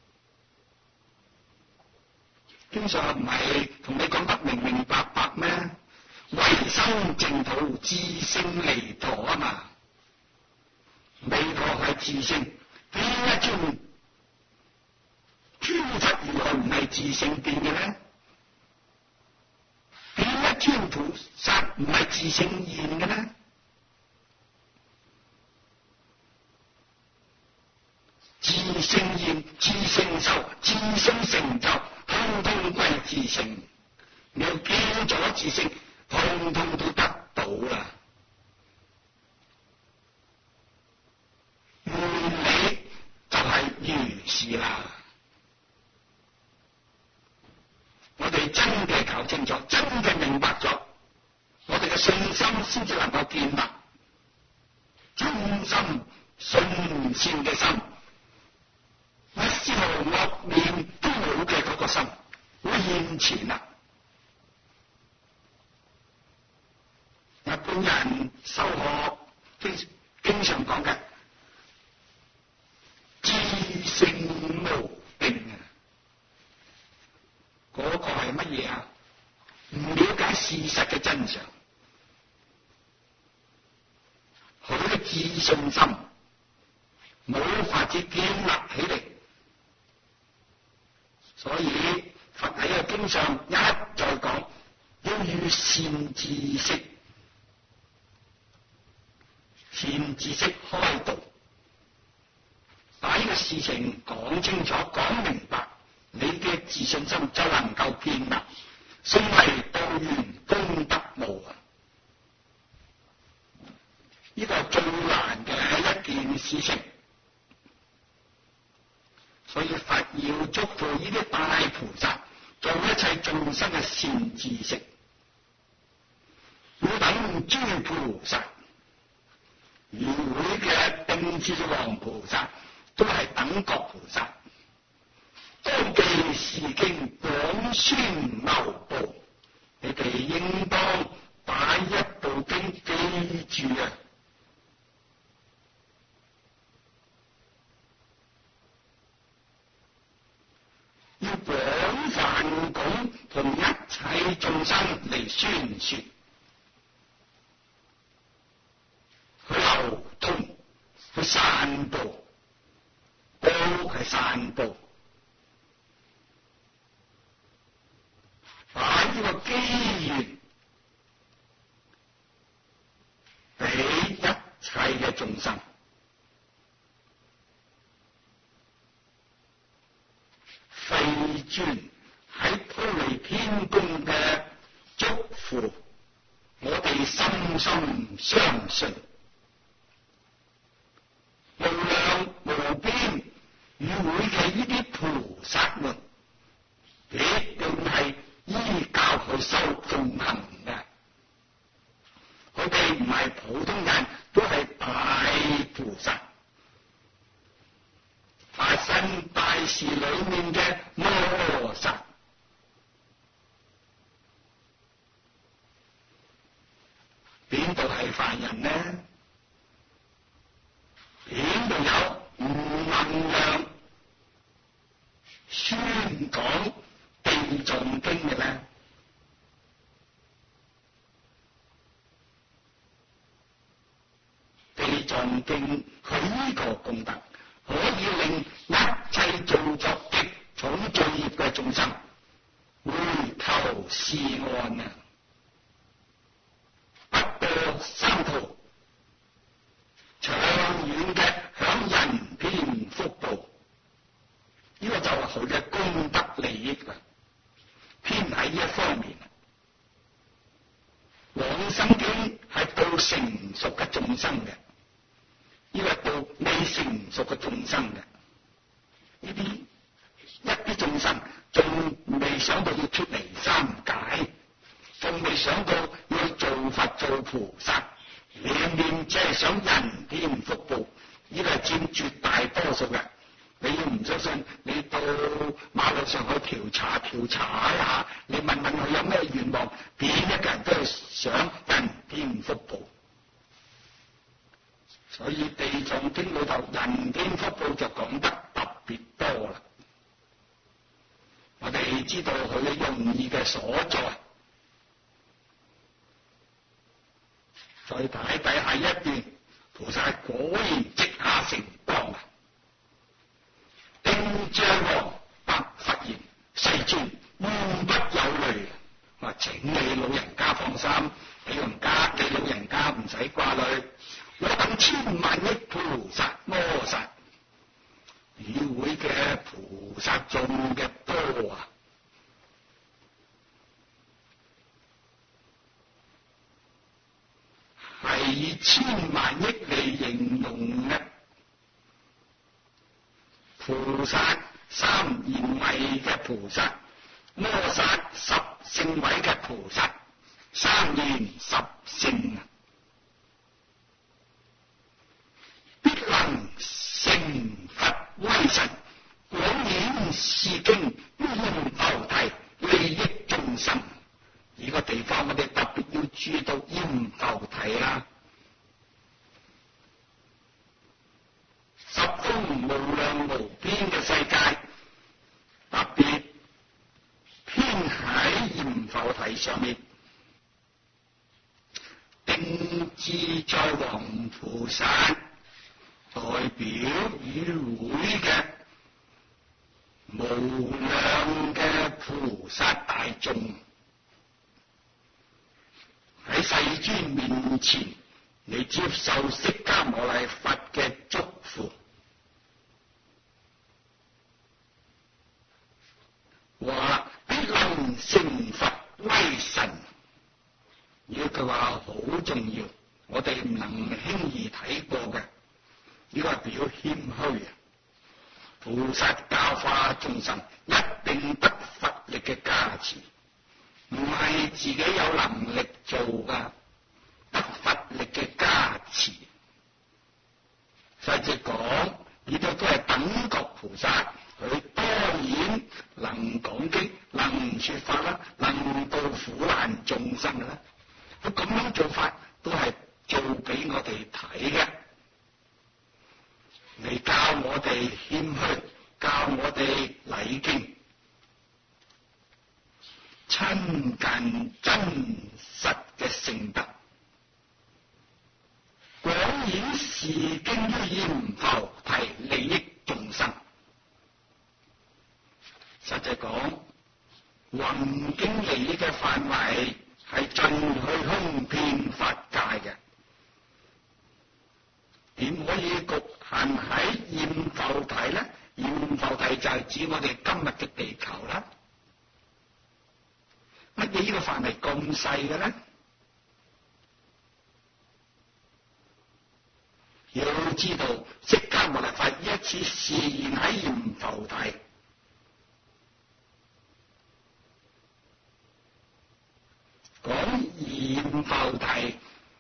S1: 經常唔係同你講得明明白白咩？唯生淨土，自性彌陀啊嘛！彌陀係自性，邊一尊諸佛如何唔係自性變嘅呢？邊一尊菩薩唔係自性現嘅呢？自性現、自性修、自性成就，通通歸自性。你要見咗自性，通通都得到啦。 義啦。我哋真嘅搞清楚，真嘅明白咗，我哋嘅信心先至能夠建立忠心信善嘅心，一絲毫惡念都冇嘅嗰個心會現前啦。日本人修學經經常講嘅知性無定啊，嗰個係乜嘢啊？唔了解事實嘅真相，佢嘅自信心冇法子建立起嚟，所以佛喺個經上一再講要與善知識。善知識開導，把呢個事情講清楚、講明白，你嘅自信心就能夠建立，信為道源，功德無啊！呢個係最難嘅一件事情，所以佛要囑咐呢啲大菩薩做一切眾生嘅善知識，要等諸菩薩。與會嘅定智王菩薩都係等覺菩薩，當記是經廣宣流布，你哋應當把一部經記住啊！要廣泛咁同一切眾生嚟宣說。去流通，去散佈，都係散佈，把呢個機緣俾一切嘅眾生。世尊喺忉利天宮嘅祝福，我哋深深相信。無量無邊與會嘅呢啲菩薩們，必定係依教佢修眾行嘅。佢哋唔係普通人，都係大菩薩，發生大事裏面嘅摩薩。邊度係凡人呢？邊度有唔能量宣講地藏經嘅咧？地藏經佢呢個功德，可以令一切做作極重罪業嘅眾生回頭是岸啊！不墮三途，長遠嘅享人天福報，呢、這個就係佢嘅功德利益啦。偏喺呢一方面，往生經係到成熟嘅眾生嘅，呢個到未成熟嘅眾生嘅，呢啲一啲眾生仲未想到要出離三界，仲未想到要做佛做菩薩。念念只係想人天福報，呢個係佔絕大多數嘅。你要唔相信，你到馬路上去調查調查一下，你問問佢有咩願望，邊一個人都係想人天福報。所以地藏經裏頭人天福報就講得特別多啦。我哋知道佢嘅用意嘅所在。再睇睇下一段，菩薩果然即下成當啊！定將王白佛言：世尊，願不有慮。話請你老人家放心，你老人家你老人家唔使掛慮，我等千萬億菩薩摩薩與會嘅菩薩眾嘅多啊！係以千萬億嚟形容嘅菩菩薩三賢位嘅菩薩，摩薩十聖位嘅菩薩，三賢十聖啊，必能成佛威神，廣演是經，應菩提，利益眾生。呢個地方我哋特別要注意到應菩提啦。十方無量無邊嘅世界，特別偏喺閻浮提上面，定自在王菩薩代表與會嘅無量嘅菩薩大眾，喺世尊面前你接受釋迦牟尼佛嘅祝福。話必能成佛威神，呢句話好重要，我哋唔能輕易睇過嘅。呢個係表謙虛啊！菩薩教化眾生，一定得佛力嘅加持，唔係自己有能力做噶，得佛力嘅加持。實際講，呢度都係等覺菩薩。佢當然能講經，能說法啦，能度苦難眾生啦。佢咁樣做法都係做俾我哋睇嘅，嚟教我哋謙虛，教我哋禮敬，親近真實嘅聖德，廣演是經於閻浮提，利益眾生。實際講，宏經利益嘅範圍係盡虛空遍法界嘅，點可以局限喺閻浮提呢？閻浮提就係指我哋今日嘅地球啦。乜嘢呢個範圍咁細嘅呢？要知道，釋迦牟尼佛一次示現喺閻浮提。講閻浮提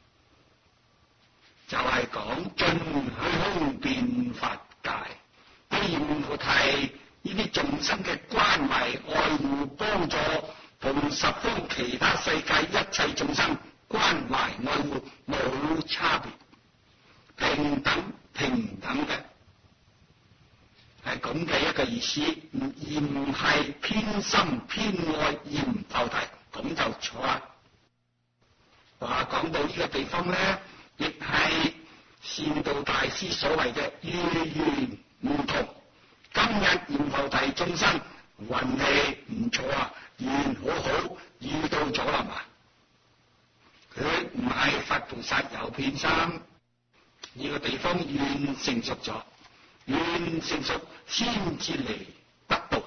S1: 就係講盡虛空遍法界，對閻浮提呢啲眾生嘅關懷、愛護、幫助，同十方其他世界一切眾生關懷愛護冇差別，平等平等嘅，係咁嘅一個意思，而唔係偏心偏愛閻浮提，咁就錯啦。話講到呢個地方咧，亦係善導大師所謂嘅遇緣唔同。今日閻浮提眾生運氣唔錯啊，緣好好，遇到咗啦嘛。佢唔係佛菩薩有偏心，呢個地方緣成熟咗，緣成熟先至嚟得到。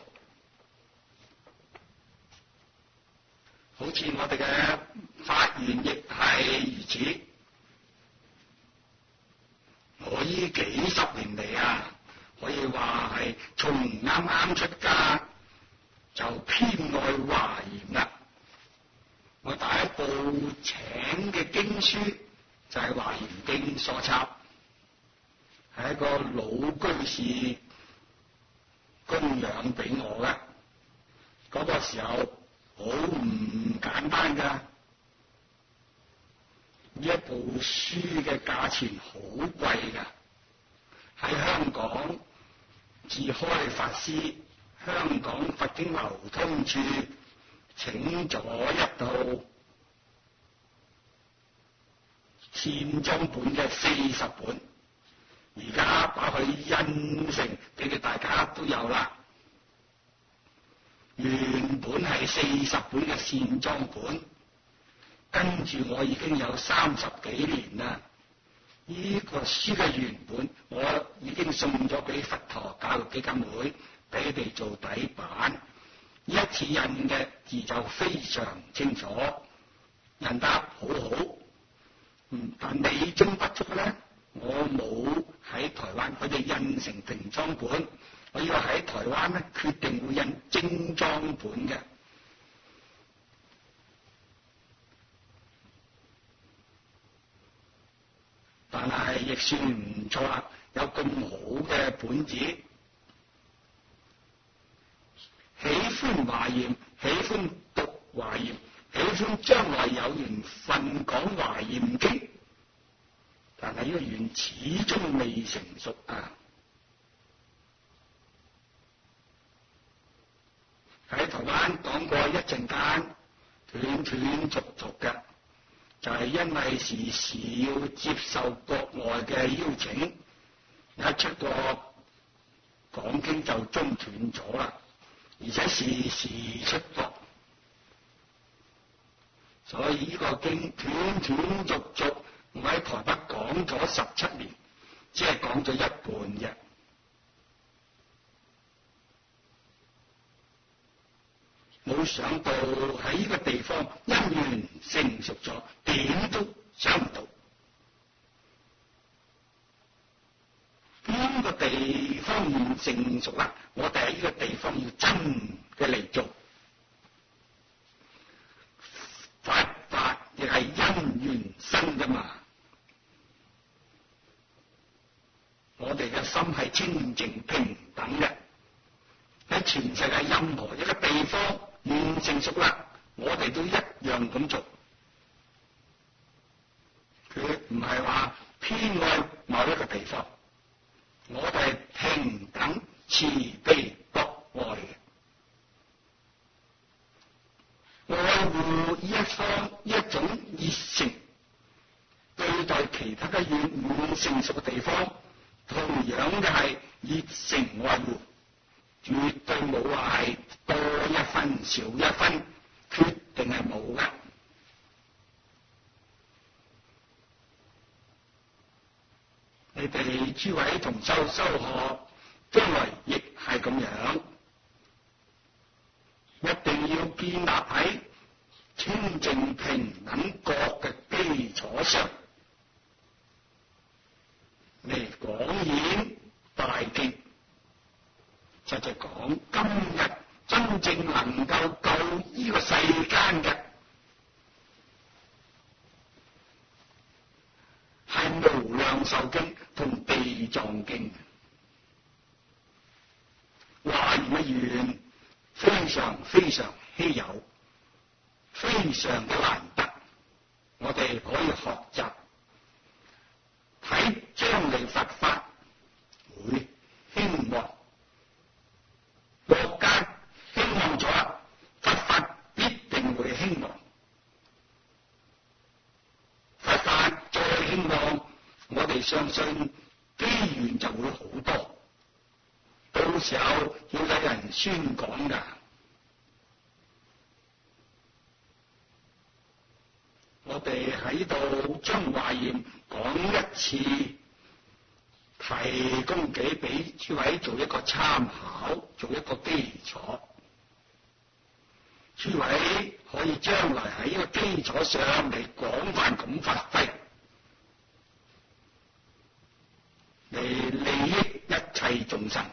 S1: 好似我哋嘅法緣亦係如此。我呢幾十年嚟啊，可以話係從啱啱出家就偏愛華嚴啦。我第一部請嘅經書就係《華嚴經疏輯》，係一個老居士供養俾我嘅。嗰個時候好唔簡單噶，呢一部書嘅價錢好貴噶。喺香港自開法師香港佛經流通處請咗一套線裝本嘅四十本，而家把佢印成俾佢大家都有啦。原本係四十本嘅線裝本，跟住我已經有三十幾年啦。呢個書嘅原本我已經送咗俾佛陀教育基金會，俾佢哋做底版。呢一次印嘅字就非常清楚，印得好好。嗯，但美中不足咧， 我冇喺台灣佢哋印成平裝本，我要喺台灣咧決定會印精裝本嘅。但係亦算唔錯啦，有咁好嘅本子。喜歡華嚴，喜歡讀華嚴，喜歡將來有緣分講華嚴經，但係呢個緣始終未成熟啊！喺台灣講過一陣間，斷斷續續嘅，就係因為時時要接受國外嘅邀請，一出國講經就中斷咗啦，而且時時出國，所以呢個經斷斷續續，我喺台北講咗十七年，只係講咗一半啫。冇想到喺呢個地方因緣成熟咗，點都想唔到。邊個地方唔成熟啦？我哋喺呢個地方要真嘅嚟做。佛法亦係因緣生㗎嘛。我哋嘅心係清淨平等嘅，喺全世界任何一個地方唔成熟啦，我哋都一樣咁做。佢唔係話偏愛某一個地方，我哋係平等慈悲博愛嘅，愛護呢一方一種熱誠，對待其他嘅唔成熟嘅地方，同樣嘅係熱誠愛護。絕對冇話係多一分少一分，決定係冇嘅。你哋諸位同修修學，將來亦係咁樣，一定要建立喺清淨平等覺嘅基礎上嚟講演大經。就係講今日真正能夠救呢個世間嘅，係無量壽經同地藏經。華嚴嘅緣非常非常稀有，非常嘅難得，我哋可以學習睇將來佛法會興旺。國家興旺咗，佛法必定會興旺。佛法再興旺，我哋相信機緣就會好多。到時候要有人宣講㗎。我哋喺度將華嚴講一次，提供幾俾諸位做一個參考，做一個基礎。諸位可以將來喺呢個基礎上嚟廣泛咁發揮，嚟利益一切眾生。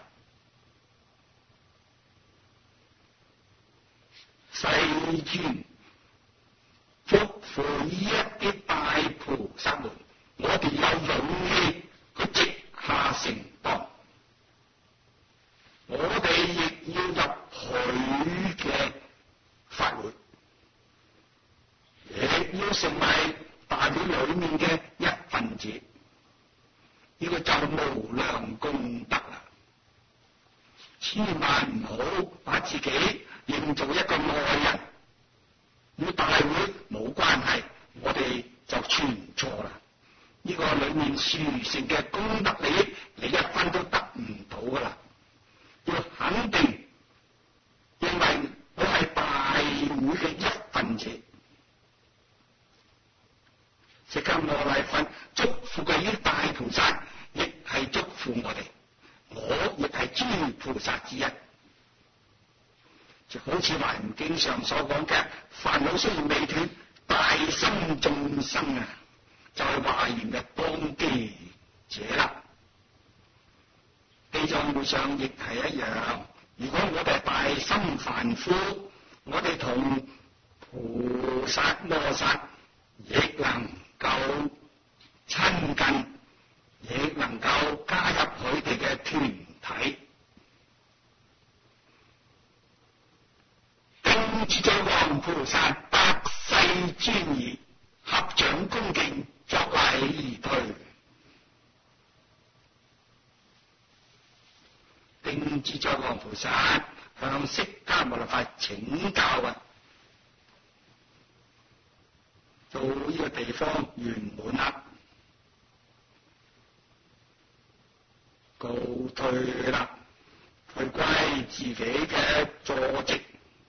S1: 世尊祝福呢一啲大菩薩們，我哋有勇氣去直下承當，我哋亦要入佢嘅法會，亦要成為大會裏面嘅一份子，呢個就無量功德啦。千萬唔好把自己認做一個外人，與大會冇關係，我哋就全錯啦。呢個裏面殊勝嘅功德利益，你一分都得唔到噶啦。要肯定認為我係大會嘅一份子。釋迦牟尼佛祝福嘅呢啲大菩薩，亦係祝福我哋，我亦係諸菩薩之一。就好似《華嚴經》上所講嘅，煩惱雖然未斷，大心眾生啊，就係華嚴嘅當機。 者啦。地藏會上亦係一樣，如果我哋大心凡夫，我哋同菩薩摩薩亦能夠親近，亦能夠加入佢哋嘅團體。丁自在王菩薩百世尊儀，合掌恭敬作禮而退。丁自在王菩薩向釋迦牟尼佛請教啊，到呢個地方圓滿啦，告退啦，回歸自己嘅坐席。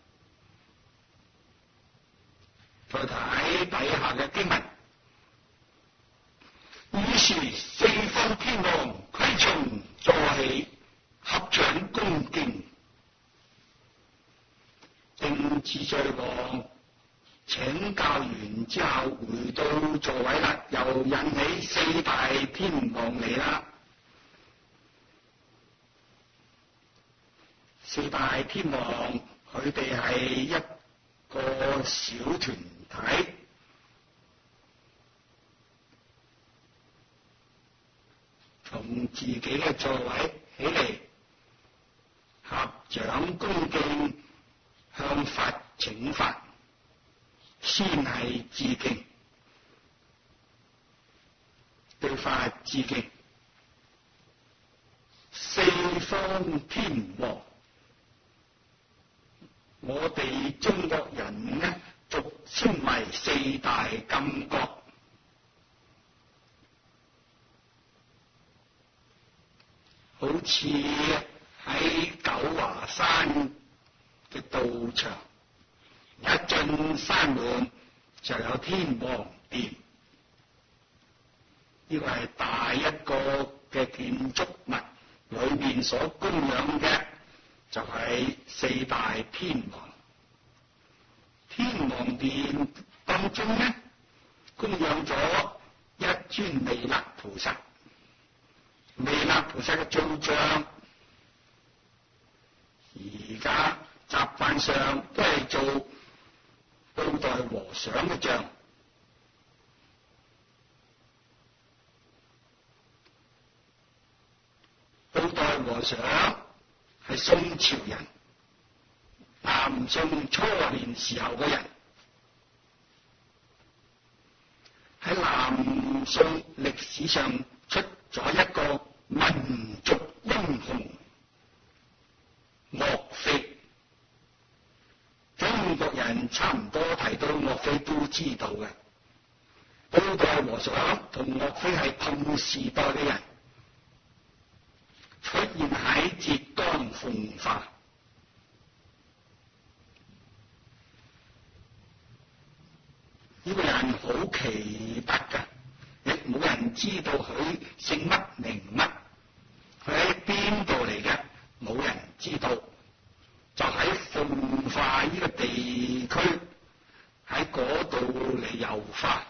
S1: 再睇底下嘅經文，於是四方天王俱從座起，合掌恭敬。丁自在王請教完之後，回到座位啦，又引起四大天王嚟啦。四大天王佢哋係一個小團體，從自己嘅座位起嚟，合掌恭敬向佛請法，先係致敬，對法致敬。四方天王，我哋中國人呢，俗稱為四大金國。好似喺九華山嘅道場，一進山門就有天王殿，呢個係大一個嘅建築物，裏面所供養嘅就係四大天王。天王殿當中呢，供養咗一尊彌勒菩薩。彌勒菩薩嘅造像，而家習慣上都係做布袋和尚嘅像。布袋和尚係宋朝人，南宋初年時候嘅人，喺南宋歷史上出咗一個民族英雄岳飛。中國人差唔多提到岳飛都知道嘅，布袋和尚同岳飛係同時代嘅人，出現喺浙江奉化。呢個人好奇特㗎，亦冇人知道佢姓乜名乜，佢喺邊度嚟嘅，冇人知道。就喺奉化呢個地區，喺嗰度嚟遊化。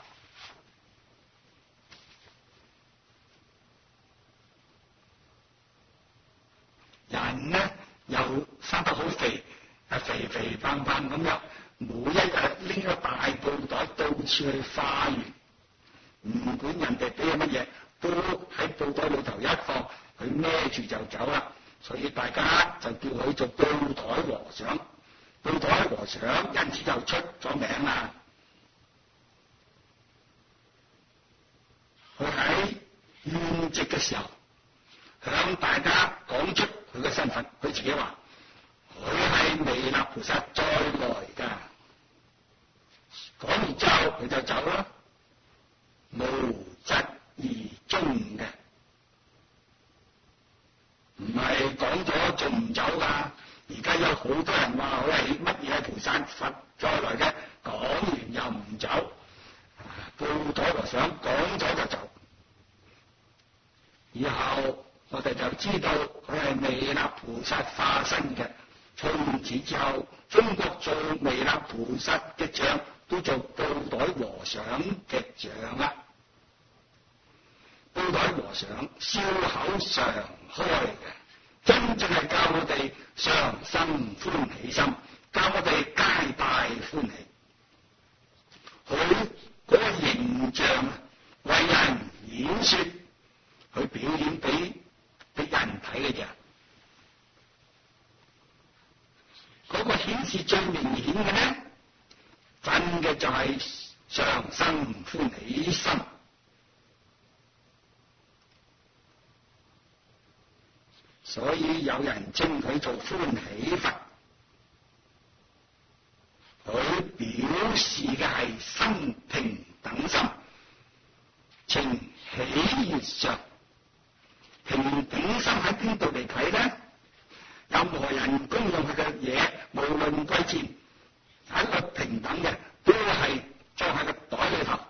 S1: 人呢又生得好肥，係肥肥胖胖咁樣，每一日拎個大布袋到處去化緣，唔管人哋俾佢乜嘢，都喺布袋裏頭一放，佢孭住就走啦。所以大家就叫佢做布袋和尚。布袋和尚因此就出咗名啦。佢喺圓寂嘅時候，向大家講出佢嘅身份，佢自己話：佢係彌勒菩薩再來㗎。講完之後佢就走啦，無疾而終嘅。唔係講咗仲唔走㗎？而家有好多人話佢係乜嘢菩薩佛再來嘅，講完又唔走。布袋和尚講咗就走，以後我哋就知道佢係彌勒菩薩化身嘅。從此之後，中國做彌勒菩薩嘅像都做布袋和尚嘅像啦。 布袋和尚笑口常開嘅，真正係教我哋常生歡喜心，教我哋皆大歡喜。佢嗰個形象為人演說，佢表演俾俾人睇嘅啫。嗰個顯示最明顯嘅呢，真嘅就係常生歡喜心。所以有人稱佢做歡喜佛，佢表示嘅係心平等心，情喜悅上。平等心喺邊度嚟睇呢？任何人供養佢嘅嘢，無論貴賤，係一個平等嘅，都係裝喺個袋裏頭。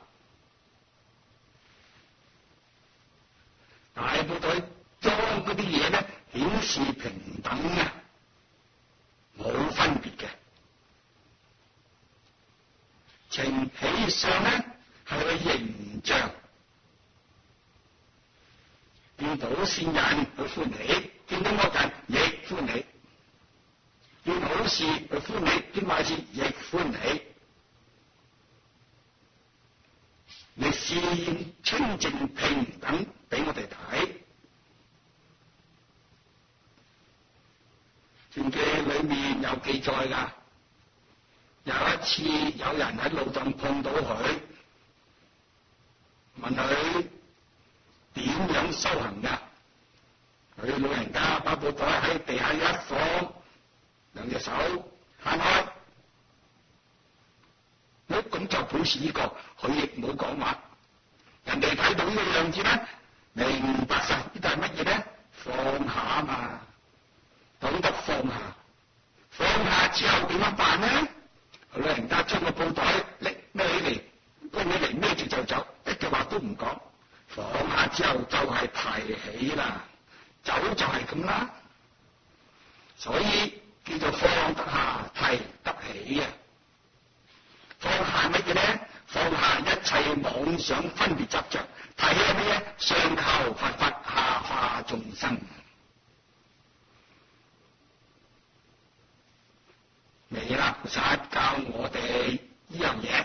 S1: 大部隊裝嗰啲嘢咧，顯示平等嘅，冇分別嘅。情喜上咧係個形象，見到善人佢歡喜，見到惡人亦歡喜；見好事佢歡喜，見壞事亦歡喜。你示現清淨平等俾我哋睇。傳記裏面有記載㗎，有一次有人喺路上碰到佢，問佢點樣修行㗎？佢老人家把布袋喺地下一放，兩隻手攤開，咁就表示呢個，佢亦冇講話。人哋睇到呢個樣子咧，明白晒呢度係乜嘢咧？放下嘛，懂得放下。放下之後點樣辦呢？佢老人家將個布袋拎孭起嚟，拎起嚟孭住就走，一句話都唔講。放下之後就係提起啦，走就係咁啦。所以叫做放得下，提得起啊！放下乜嘢咧？放下一切妄想分別執着，提起乜嘢？上求佛法，下化眾生。彌勒菩薩教我哋呢樣嘢。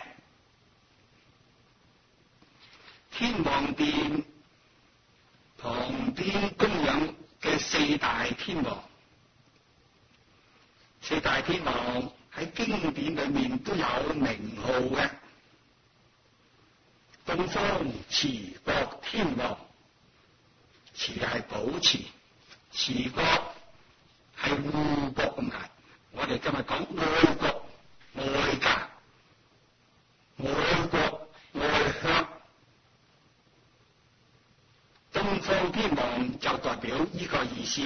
S1: 天王殿旁邊供養嘅四大天王，四大天王喺經典裏面都有名號嘅。東方持國天王，持係保持，持國係護國咁解。我哋今日講愛國愛家，愛國愛鄉。東方天王就代表呢個意思。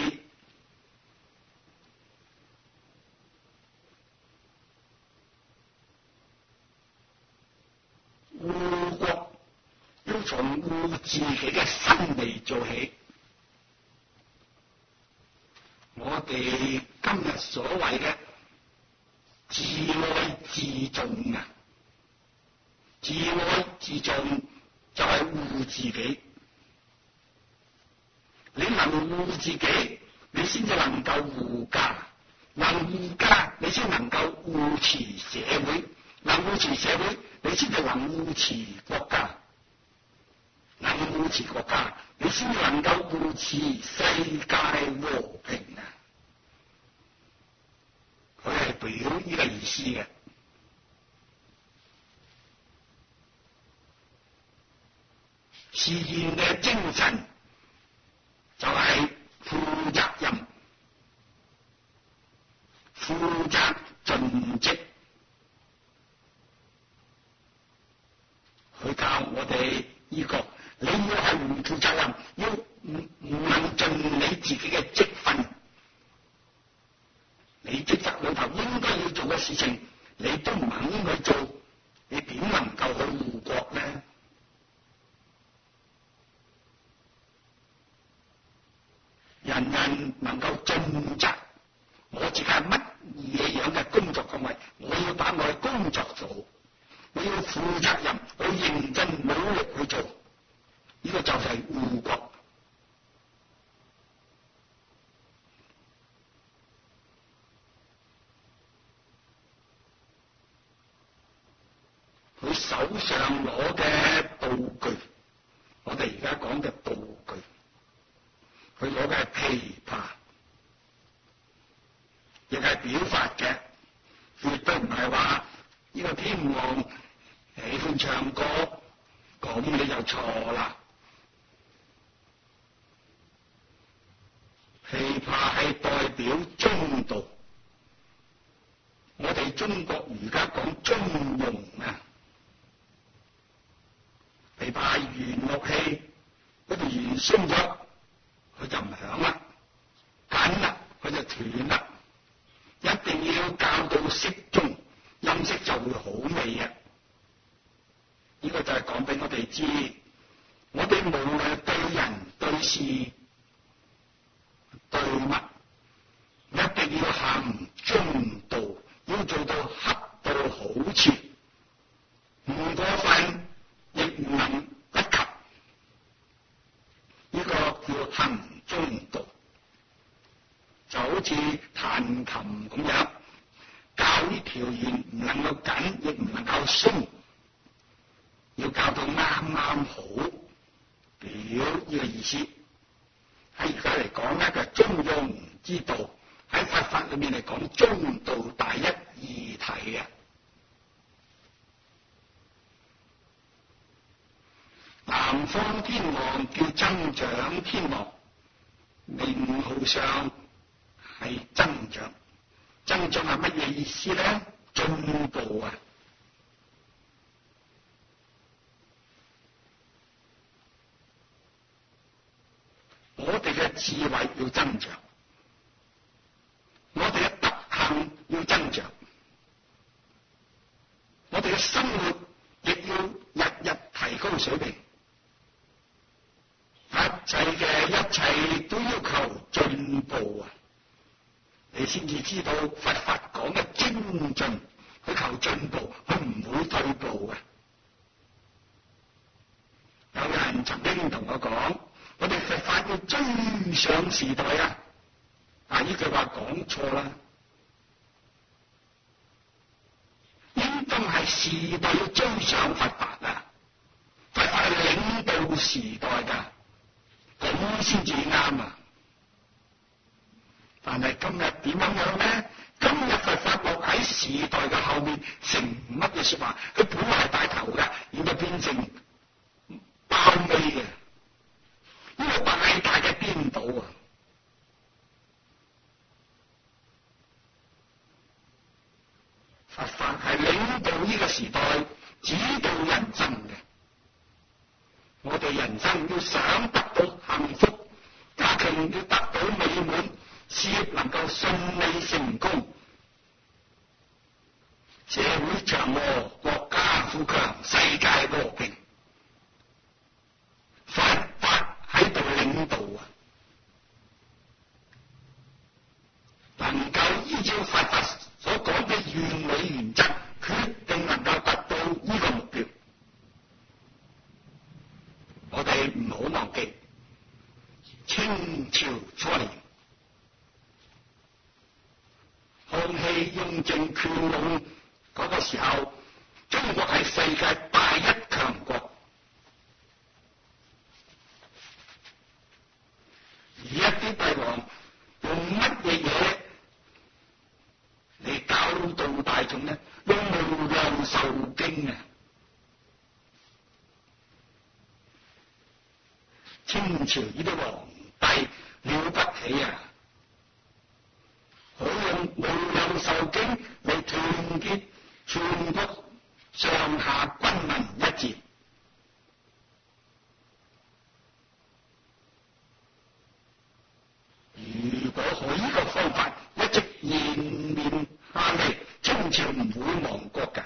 S1: 護國要從護自己嘅身嚟做起。我哋今日所謂嘅自愛自重啊，自愛自重就係護自己。你能護自己，你先至能夠護家；能護家，你先能夠護持社會；能護持社會，你先至能護持國家；能護持國家，你先至能夠護持世界和平啊！佢係表呢個意思嘅。示現嘅精神就係負責任、負責盡職。佢教我哋呢個，你要係唔負責任，要唔唔能盡你自己嘅職分，你職責裏頭應該要做嘅事情，你都唔肯去做，你點能夠去護國呢？人人能夠盡責，我自己係乜嘢樣嘅工作崗位，我要把我嘅工作做，我要負責任，我要認真努力去做，呢個就係護佢手上攞嘅道具，我哋而家講嘅道具，佢攞嘅係琵琶，亦係表法嘅，絕對唔係話呢個天王喜歡唱歌，咁你就錯啦。琵琶係代表中道，我哋中國而家講中庸啊。琵琶係弦樂器，嗰條弦鬆咗，佢就唔響啦，緊啦，佢就斷啦。一定要校到適中，音色就會好味啊！呢個就係講俾我哋知，我哋無論對人對事對物，一定要行中道，要做到恰到好處，唔過分，亦唔能不及。呢個叫行中道，就好似彈琴咁樣，教呢條弦唔能夠緊，亦唔能夠鬆，要教到啱啱好，表呢個意思。喺而家嚟講咧，就中庸之道；喺佛法裏面嚟講，中道大一二體啊。南方天王叫增長天王，名號上係增長。增長係乜嘢意思咧？進步啊！我哋嘅智慧要增長，我哋嘅德行要增長，我哋嘅生活亦要日日提高水平。一切嘅一切都要求進步啊！你先至知道佛法講嘅精進，佢求進步，佢唔會退步嘅。有人曾經同我講，我哋佛法要追上時代啊！但呢句話講錯啦，應當係時代要追上佛法啊！佛法係領導時代噶，咁先至啱啊！但係今日點樣樣咧？今日佛法落喺時代嘅後面，成乜嘢說話？佢本來係帶頭嘅，然後變成包尾嘅，呢個大大嘅顛倒啊！佛法係領導呢個時代，指導人生嘅。我哋人生要想得到幸福，家庭要得到美滿，事業能夠順利成功，社會祥和，國家富強，世界和平，佛法喺度領導啊！能夠依照佛法所講嘅原理原則，決定能夠達到呢個目標。我哋唔好忘記清朝初年，康熙雍正乾隆嗰個時候，中國係世界第一強國，而一啲帝王用乜嘢嘢嚟教導大眾呢？用無量壽經啊！清朝呢啲皇帝了不起啊！佢用無量壽經嚟團結全國上下軍民一致。如果佢呢個方法一直延綿下嚟，清朝唔會亡國㗎。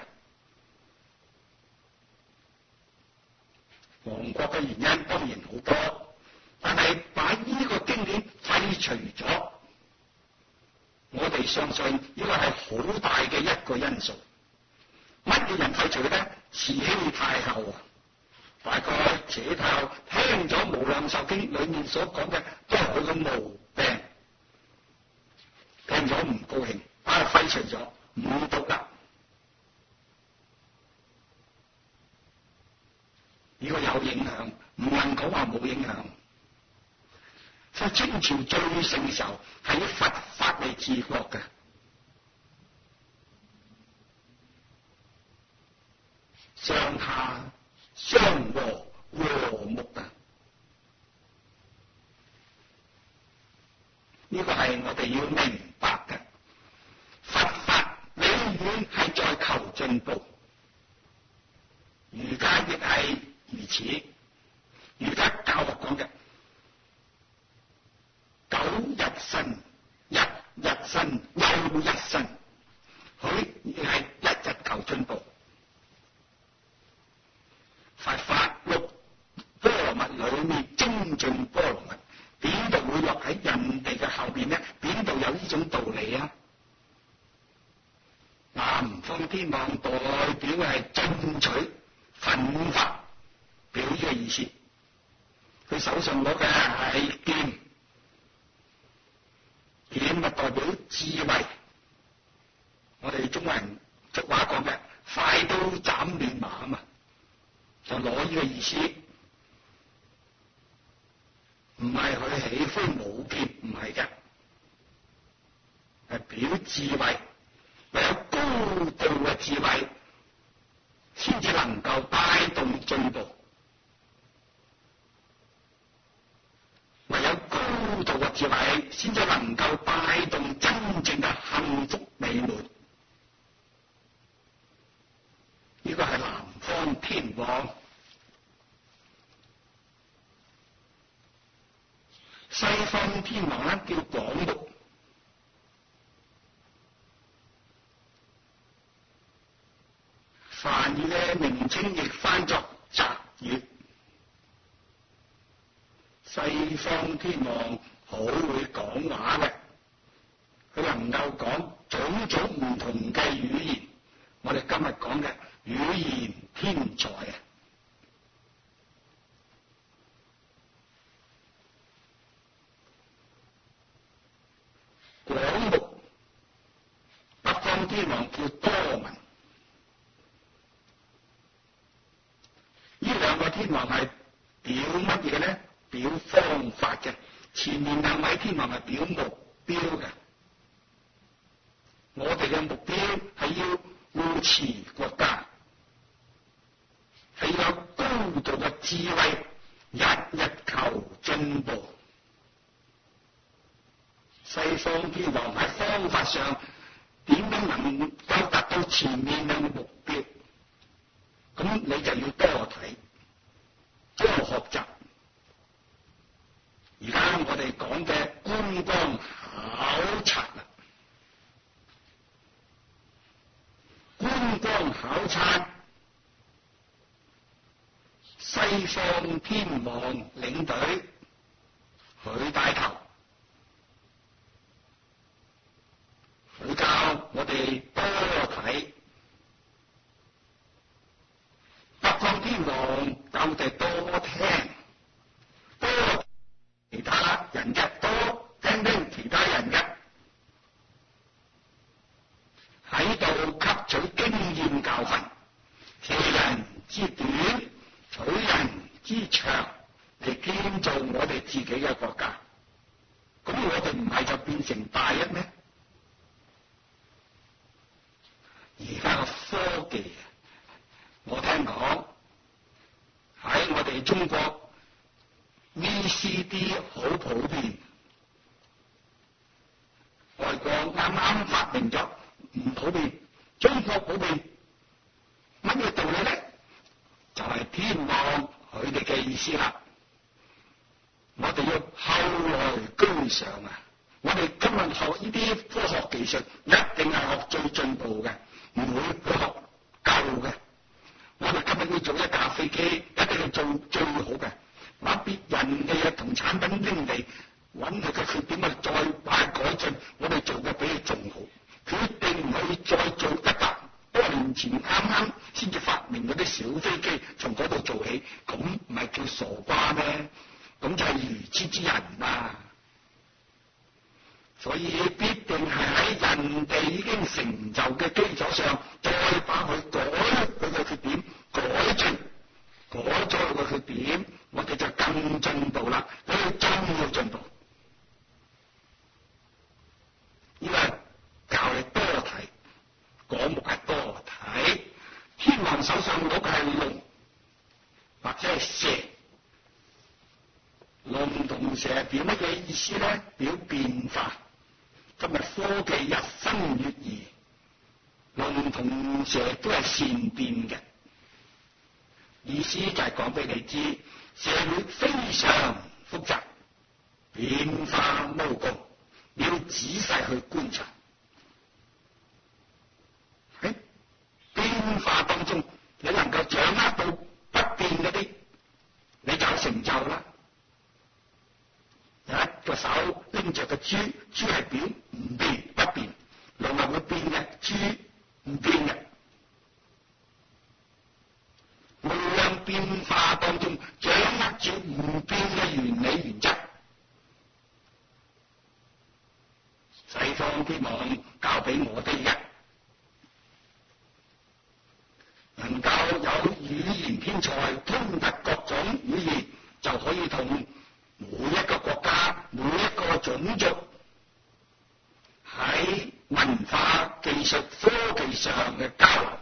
S1: 亡國嘅原因當然好多，但係把呢個經典廢除咗，我哋相信呢個係好大嘅一個因素。乜嘢人廢除嘅咧？慈禧太后啊！大概慈禧太后聽咗《無量壽經》裏面所講嘅都係佢嘅毛病，聽咗唔高興，把佢廢除咗，唔讀啦。 清朝最盛嘅時候係以佛法嚟治國嘅，上下相和和睦啊！呢個係我哋要明白嘅。佛法永遠係在求進步，儒家亦係如此。儒家教學講嘅九日新，日日新又一新，佢亦係一日求進步。佛法六波羅蜜裏面精進波羅蜜，點度會落喺人哋嘅後邊呢？邊度有呢種道理啊？南方天王代表係進取奮發，表呢個意思。佢手上攞嘅係劍，劍咪代表智慧。我哋中國人俗話講嘅快刀斬亂麻啊嘛，就攞呢個意思。唔係佢喜歡武劍，唔係嘅，係表智慧。唯有高度嘅智慧，先至能夠帶動進步。唯有高度嘅智慧，先至能夠帶動真正嘅幸福美滿。呢個係南方天王。西方天王咧叫廣目，梵語嘅名稱亦翻作澤月。西方天王好會講話嘅，佢能夠講種種唔同嘅語言。我哋今日講嘅語言天才啊！廣目，北方天王叫多聞。呢兩個天王係表乜嘢咧？表方法嘅。前面兩位天王係表目標嘅。我哋嘅目標係要護持國家，係有高度嘅智慧，日日求進步。西方天王喺方法上點樣能夠達到前面嘅目標？咁你就要多睇，多學習。而家我哋講嘅觀光考察啦，觀光考察，西方天王領隊，佢帶頭。佢教我哋多睇，北方天王教我哋多聽，多其他人嘅，多聽聽其他人嘅，喺度吸取經驗教訓，借人之短，取人之長，嚟建造我哋自己嘅國家。咁我哋唔係就變成大一咩？而家嘅科技，我聽講喺我哋中國 V C D 好普遍，外國啱啱發明咗唔普遍，中國普遍。乜嘢道理咧？就係、是、天王佢哋嘅意思啦。我哋要後來居上啊！我哋今日學呢啲科學技術，一定係學最進步嘅。唔會去學舊嘅。我哋今日要做一架飛機，一定要做最好嘅。揾別人嘅同產品拎嚟，揾佢嘅缺點啊，再擺改進。我哋做嘅比佢仲好，決定唔可以再做一百多年前啱啱先至發明嗰啲小飛機，從嗰度做起，咁唔係叫傻瓜咩？咁就係愚痴之人啊！所以必定係喺人哋已經成就嘅基礎上，再把佢改佢嘅缺點，改進，改咗佢嘅缺點，我哋就更進步啦。我哋真要進步， 手上攞嘅係龍或者係蛇。龍同蛇表乜嘢意思咧？表變化。今日科技日新月異，龍同蛇都係善變嘅。意思就係講俾你知，社會非常複雜，變化無窮，要仔細去觀察。喺變化當中，你能夠掌握到不變嗰啲，你就有成就啦。有一個手拎着個豬，豬係表唔變不變，龍係會變嘅，豬唔變嘅。無量變化當中，掌握住唔變嘅原理原則。西方天王教俾我哋嘅，能夠有語言天才，通達各種語言，就可以同每一個國家、每一個種族喺文化、技術、科技上嘅交流，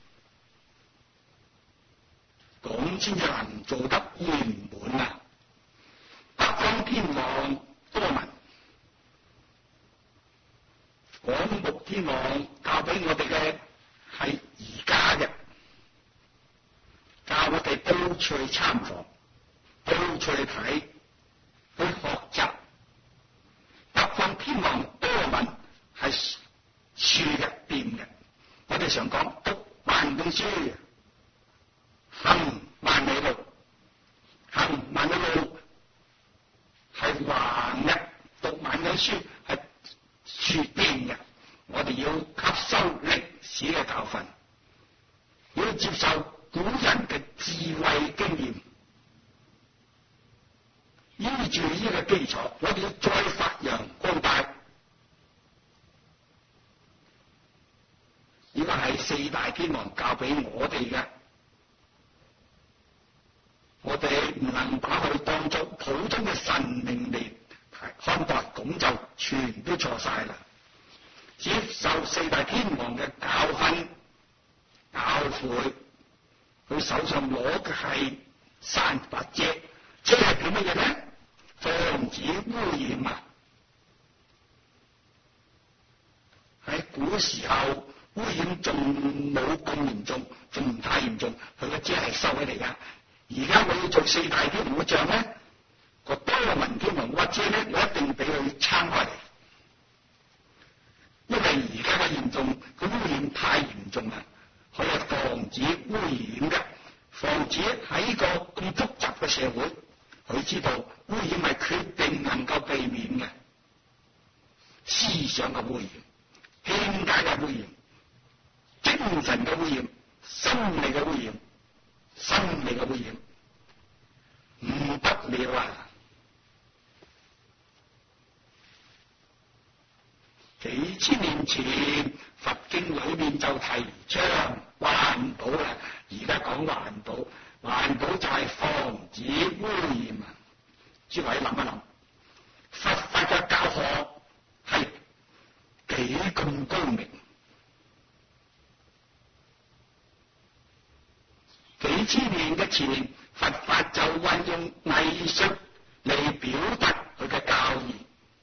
S1: 咁先至能做得圓滿啊！北方天王多聞，廣目天王教俾我哋嘅係而家嘅，教我哋到處去參訪，到處去睇。去學習。北方天王多聞係書入邊嘅，我哋常講讀萬卷書，行萬里路，行萬里路係橫嘅，讀萬卷書係書邊嘅。我哋要吸收歷史嘅教訓，要接受古人嘅智慧經驗。依住呢個基礎，我哋要再發揚光大。呢個係四大天王教俾我哋嘅，我哋唔能把佢當作普通嘅神明嚟看待，咁就全都錯晒啦。接受四大天王嘅教訓、教誨，佢手上攞嘅係傘或遮，遮係表乜嘢咧？防止污染啊！喺古時候污染仲冇咁嚴重，仲唔太嚴重，佢嘅遮係收起嚟噶。而家我要做四大天王嘅像咧，個多聞天王嘅遮咧，我一定俾佢撐開嚟，因為而家嘅嚴重，個污染太嚴重啦，可以防止污染嘅，防止喺個咁複雜嘅社會。佢知道污染係決定能夠避免嘅，思想嘅污染、境界嘅污染、精神嘅污染、心理嘅污染、心理嘅污染，唔得了啊！幾千年前佛經裏面就提倡環保啦，而家講環保。環保就係防止污染啊！諸位諗一諗，佛法嘅教學係幾咁高明？幾千年嘅前，佛法就運用藝術嚟表達佢嘅教義，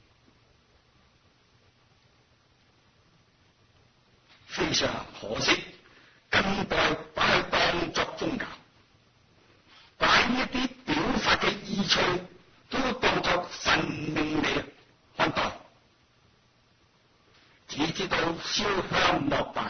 S1: 非常可惜，近代把佢當作宗教。把呢一啲表法嘅意趣都當作神明嚟看待，只知道燒香膜拜、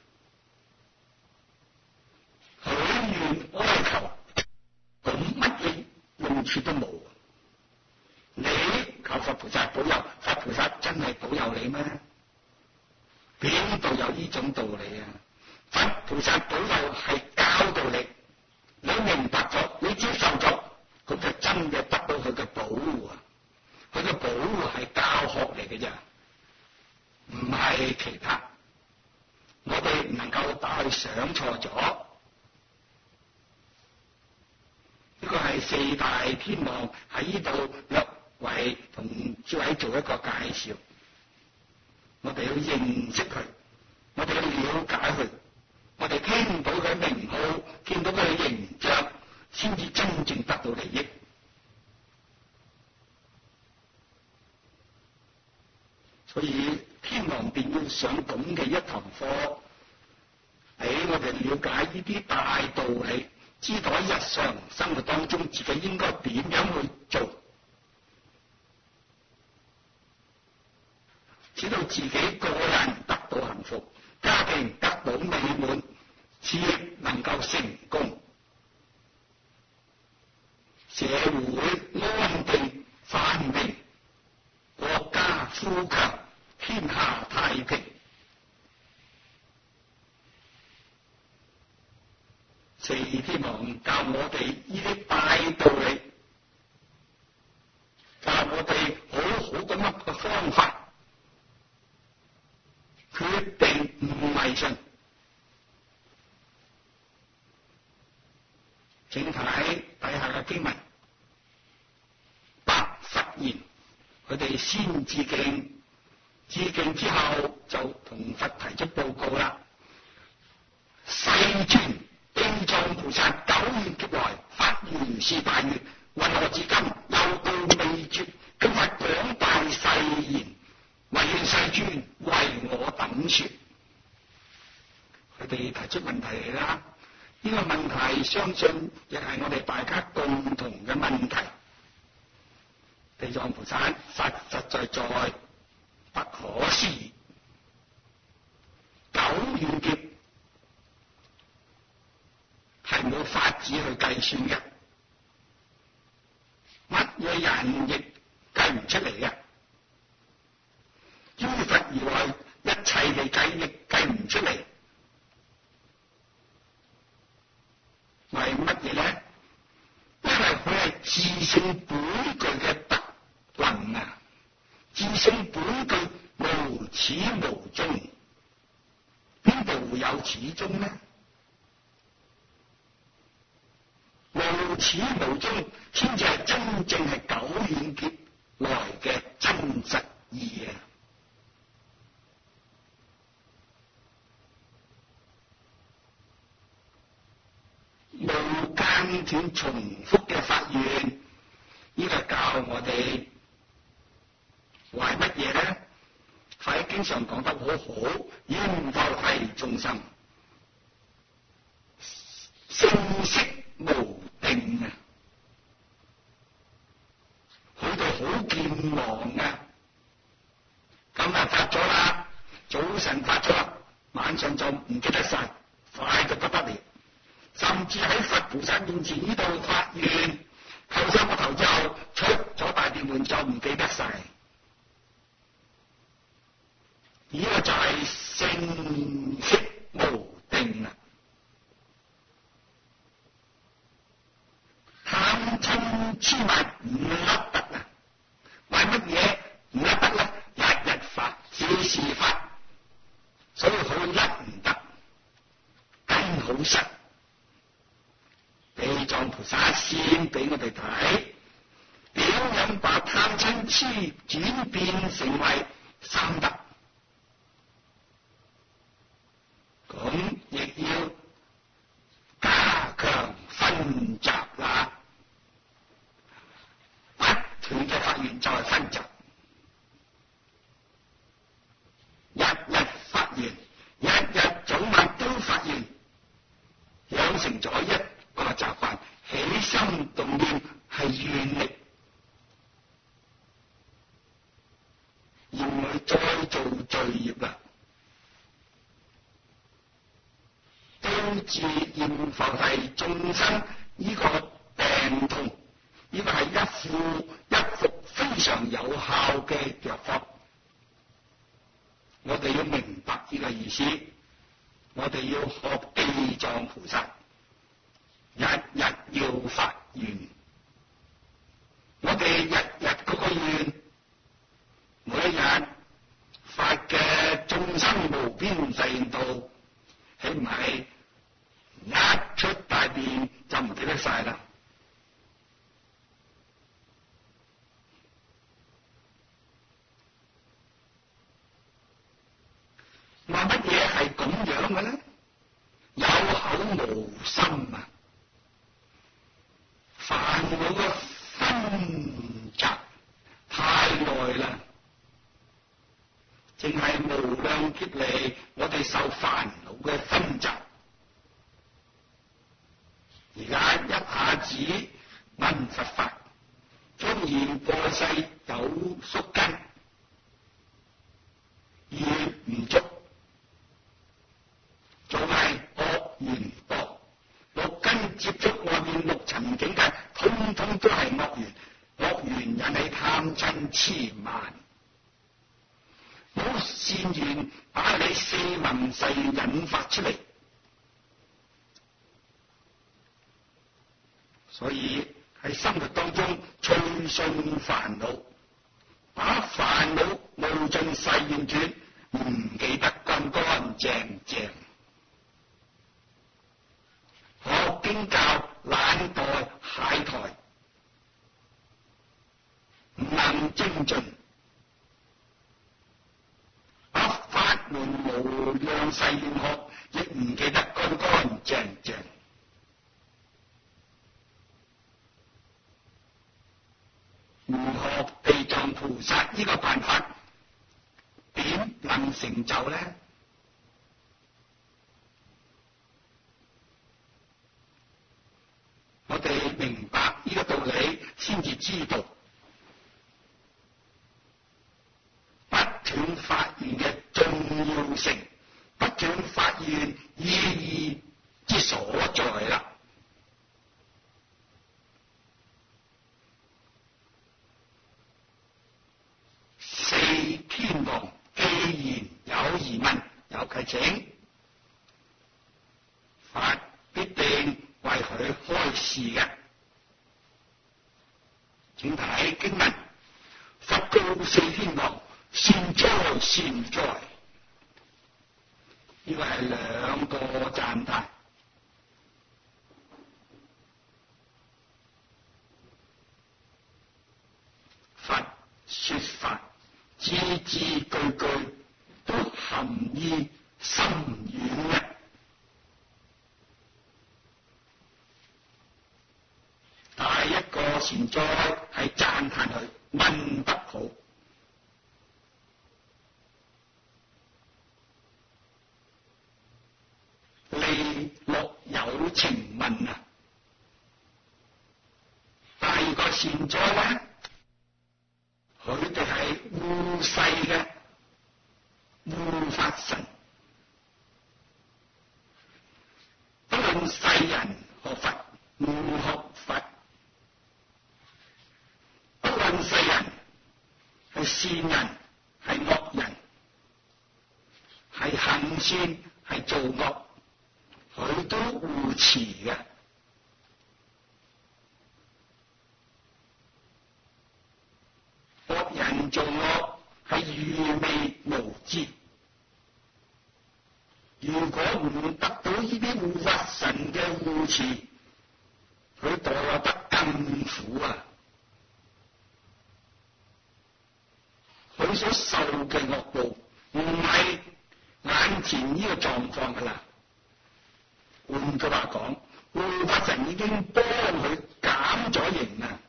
S1: 許願哀求，咁乜嘢用處都冇。你求佛菩薩保佑，佛菩薩真係保佑你咩？邊度有呢種道理啊？佛菩薩保佑係教導你。你明白咗，你接受咗，咁就真嘅得到佢嘅保護啊！佢嘅保護係教學嚟嘅啫，唔係其他。我哋唔能夠把佢想錯咗。呢個係四大天王喺呢度略為同諸位做一個介紹。我哋要認識佢，我哋要了解佢，我哋聽到佢名號，見到佢形象，先至真正得到利益。所以天王殿要上咁嘅一堂課，俾我哋了解呢啲大道理，知道喺日常生活當中自己應該點樣去做，知道自己個人得到幸福，家庭得到美滿，事業能夠成功，社會安定繁榮，國家富強，天下太平。四天王教我哋呢啲大道理，教我哋好好咁樣嘅方法，決定唔迷信。請睇底下嘅經文，白佛言，佢哋先致敬，致敬之後就同佛提出報告啦。世尊，地藏菩薩久遠劫來發如是大願，為何至今有道未絕？今發廣大誓言，唯願世尊為我等說。佢哋提出問題嚟啦，呢個問題相信亦係我哋大家共同嘅問題。地藏菩薩實實在在不可思議，久遠劫係冇法子去計算嘅，乜嘢人亦計唔出嚟嘅，於佛而來，一切嘅計亦計唔出嚟。為乜嘢咧？因為佢係自性本具嘅德能啊！自性本具無始無終，邊度會有始終呢？無始無終先至係真正係久遠劫來嘅真實義啊！無間斷重複嘅發願，呢個教我哋為乜嘢咧？佛經上講得好好，應救係眾生生息無定啊！佢哋好健忘啊！今日發咗啦，早晨發咗啦，晚上就唔記得晒，快到不得了。甚至喺佛菩薩面前呢度發願，叩三個頭之後出咗大殿門就唔記得晒。呢個就係生息無定啊！貪嗔痴慢唔甩得啊！為乜嘢唔甩得咧？日日發，時時發，所以佢甩唔得，根好實。地藏菩薩先俾我哋睇，點樣把貪嗔痴轉變成為三德，咁亦要加強分集啦。不斷嘅發願就係分集，日日發願，日日早晚都發願，養成咗一個習慣，起心動念係願力，而唔係再做罪業啦。導致現浮提眾生呢個病痛，呢個係一副一副非常有效嘅藥方。我哋要明白呢個意思，我哋要學地藏菩薩。日日要發願，我哋日日嗰個願，每一日發嘅眾生無邊誓願度，豈唔係一出大殿就唔記得晒啦？話乜嘢係咁樣嘅咧？有無心啊！煩惱嘅分集太耐啦，淨係無量劫嚟，我哋受煩惱嘅分集，而家一下子聞佛法，縱然過世有宿根，業唔足，仲係惡緣多。六根接觸外面六塵境界，通通都係惡緣，惡緣引起貪嗔痴慢。冇善緣把你四文世引發出嚟，所以喺生活當中隨順煩惱，把煩惱無盡誓願斷，唔記得乾乾淨淨。學經教懶惰懈怠，唔能精進，把法門無量誓願學，亦唔記得乾乾淨淨。如學地藏菩薩呢個辦法，點能成就呢？我哋明白呢個道理，先至知道不斷發願嘅重要性，不斷發願意義之所在啦。四天王既然有疑問，有契請，佛必定為佢開示嘅。請睇經文，佛告四天王：善哉善哉。呢個係兩個讚嘆。佛說法，字字句句都含義深遠嘅。第一個善哉係讚歎佢問得好，利樂有情問啊。第二個善哉咧，佢哋係護世嘅護法神，不論世人學佛唔學佛，不論世人係善人係惡人，係行善係做惡，佢都護持嘅。惡人做惡係愚昧無知，如果唔得到呢啲護法神嘅護持，佢墮得更苦啊！佢所受嘅惡報唔係眼前呢個狀況噶啦。換句話講，護法神已經幫佢減咗刑啊！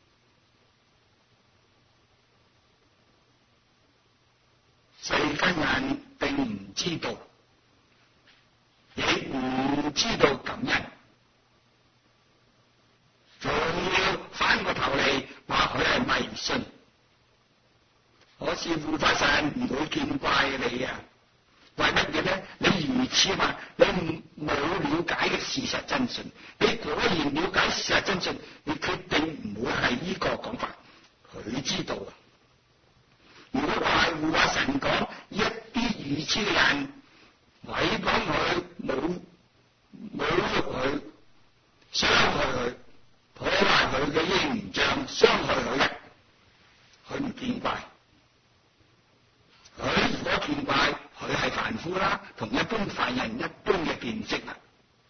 S1: 世間人並唔知道，亦唔知道感恩，仲要翻個頭嚟話佢係迷信。可是護法神唔會見怪你啊！為乜嘢咧？你如此話，你冇了解嘅事實真相。你果然了解事實真相，你決定唔會係呢個講法。佢知道啊！如果話護法神講一啲愚痴嘅人毀謗佢、侮侮辱佢、傷害佢、破壞佢嘅形象、傷害佢嘅，佢唔見怪。佢如果見怪，佢係凡夫啦，同一般凡人一般嘅見識啦。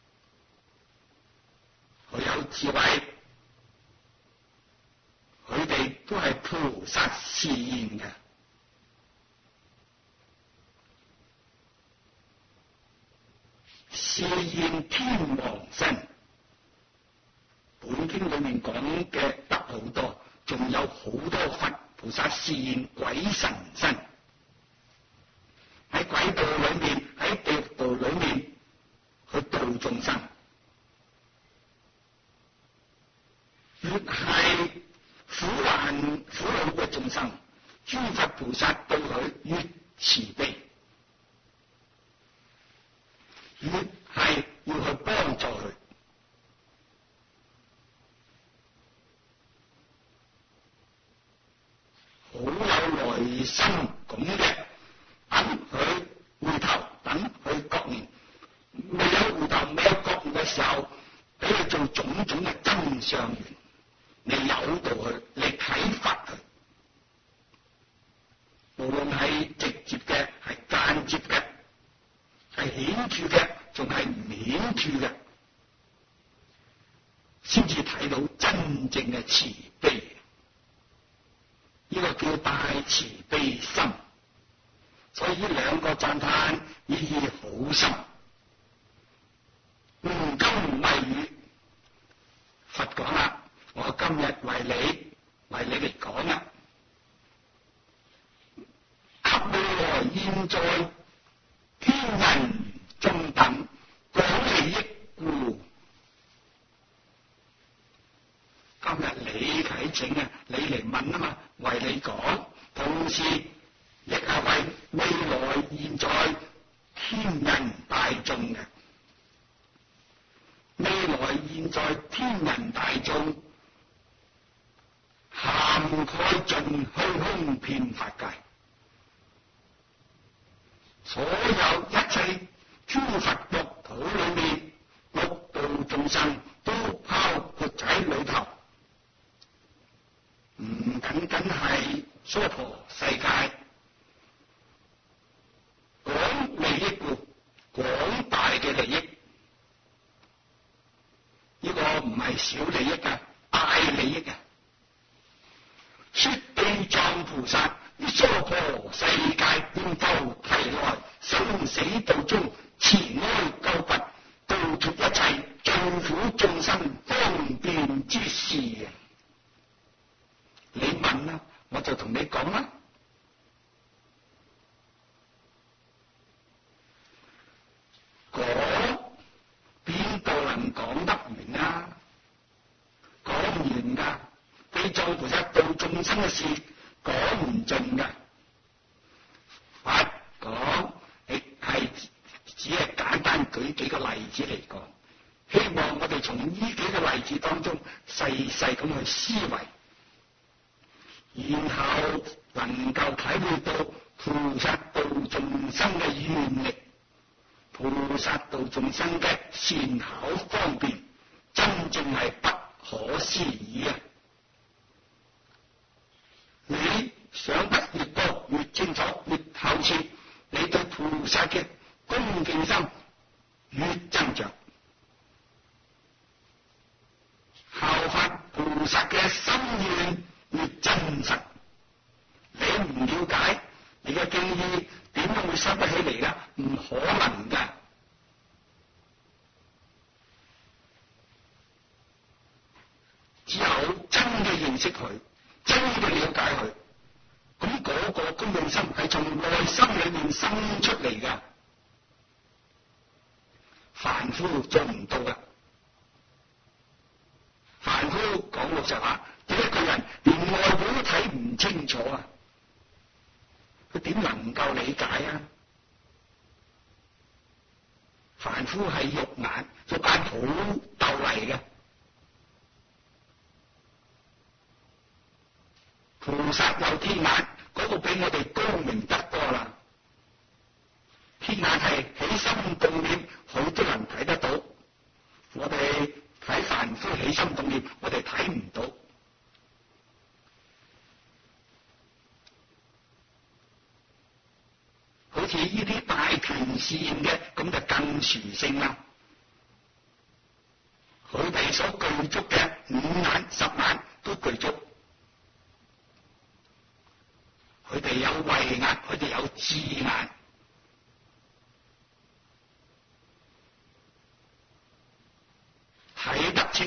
S1: 佢有智慧，佢哋都係菩薩示現嘅。 示現天王身。本經裏面講嘅得好多，仲有好多佛菩薩示現鬼神身。喺鬼道裏面，喺地獄道裏面去度眾生，越係苦難苦惱嘅眾生，諸佛菩薩對佢越慈悲，越係要去幫助佢，好有耐心咁嘅等佢回頭，等佢覺悟，未有回頭未有覺悟嘅時候，俾佢做種種嘅真相緣，你誘導佢，你啟發佢，無論係直接嘅，係間接嘅，係顯著嘅，仲係唔顯著嘅，先至睇到真正嘅慈悲。呢個叫大慈悲心，所以呢兩個讚嘆意義好深。吾今為語，佛講啦，我今日為你為你嚟講啦，給未來現在天人中等廣利益故。今日你啟請啊，你嚟問啊嘛，為你講，同時亦係為未來現在天人大眾嘅。未來現在天人大眾涵蓋盡虛空遍法界，所有一切諸佛國土裏面六道眾生都包括喺裏頭，唔僅僅係娑婆世界，廣利益故，廣大嘅利益，呢個唔係小利益啊，大利益啊！說地藏菩薩於娑婆世界變浮提來生死道中慈哀救拔，度脫一切眾苦眾生方便之事啊！你問啦，我就同你講啦。講邊度能講得完啊？講唔完噶，地藏菩薩度眾生嘅事講唔盡噶。佛講亦係只係簡單舉幾個例子嚟講，希望我哋從呢幾個例子當中細細咁去思維，然後能夠體會到菩薩度眾生嘅願力，菩薩度眾生嘅善巧方便，真正係不可思議啊！你想得越多越清楚越透徹，你對菩薩嘅恭敬心越增長，效法菩薩嘅心願越真實。你唔了解，你嘅敬意點樣會收得起嚟噶？唔可能噶。只有真嘅認識佢，真嘅了解佢，咁嗰個恭敬心係從內心裏面生出嚟噶，凡夫做唔到噶。凡夫講老實話，對一個人連外表都睇唔清楚啊，佢點能夠理解啊？凡夫係肉眼，肉眼好鬥麗嘅。菩薩有天眼，嗰個比我哋高明得多啦。天眼係起心動念，佢都能睇得到。我哋睇凡夫起心動念，我哋睇唔到。好似呢啲大權善嘅，咁就更殊勝啦。佢哋所具足嘅五眼、十眼都具足。佢哋有慧眼，佢哋有智眼，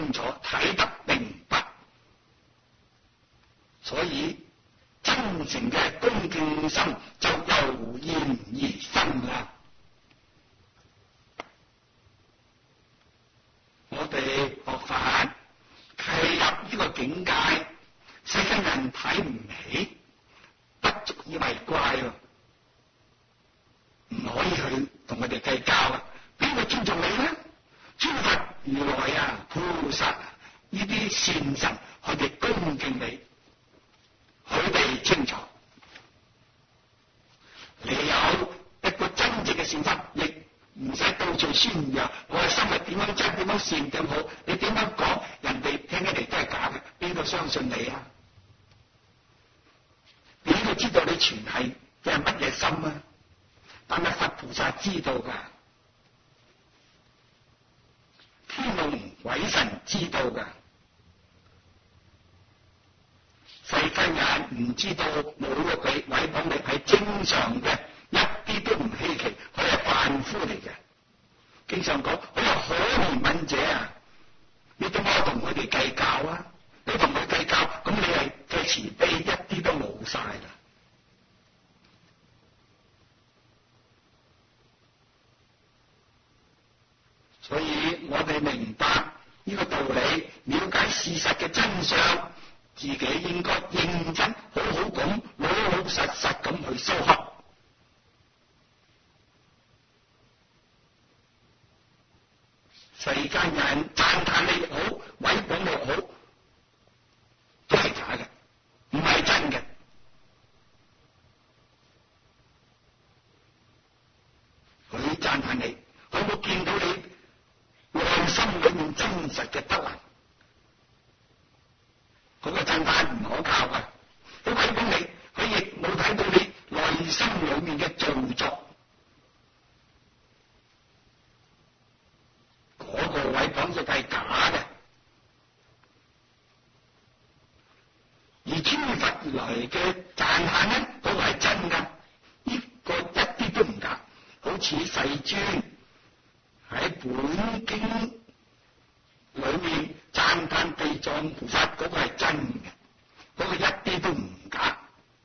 S1: 清楚，睇得明白，所以真誠嘅恭敬心就油然而生啦。我哋學法契入呢個境界，世間人睇唔起，不足以為怪喎，唔可以去同佢哋計較啊！邊個尊重你咧？諸佛如來啊、菩薩啊，呢啲善神，佢哋恭敬你，佢哋清楚。你有一個真正嘅善心，亦唔使到處宣揚我嘅心係點樣真、點樣善、點好。你點樣講，人哋聽起嚟都係假嘅，邊個相信你啊？邊個知道你全係嘅係乜嘢心啊？但係佛菩薩知道㗎，天龍鬼神知道㗎，世間人唔知道冇咗佢毀謗你係正常嘅，一啲都唔稀奇，佢係凡夫嚟嘅。經常講佢係可憐憫者啊！你點解同佢哋計較啊？你同佢計較，咁你係嘅慈悲一啲都冇晒啦。所以我哋明白呢個道理，了解事實嘅真相，自己應該認真好好咁老老實實咁去修學。世間人讚歎你好，毀謗你好，都係假嘅，唔係真嘅。佢讚歎你，佢冇見到你內心裏面真實嘅德行，嗰個讚歎唔可靠㗎。佢毀謗你，佢亦冇睇到你內心裏面嘅造作。嗰個毀謗亦係假嘅，而諸佛來嘅讚歎呢，嗰個係真㗎，呢個一啲都唔假。好似世尊喺本經裏面讚歎地藏菩薩，嗰個係真嘅，嗰個一啲都唔假。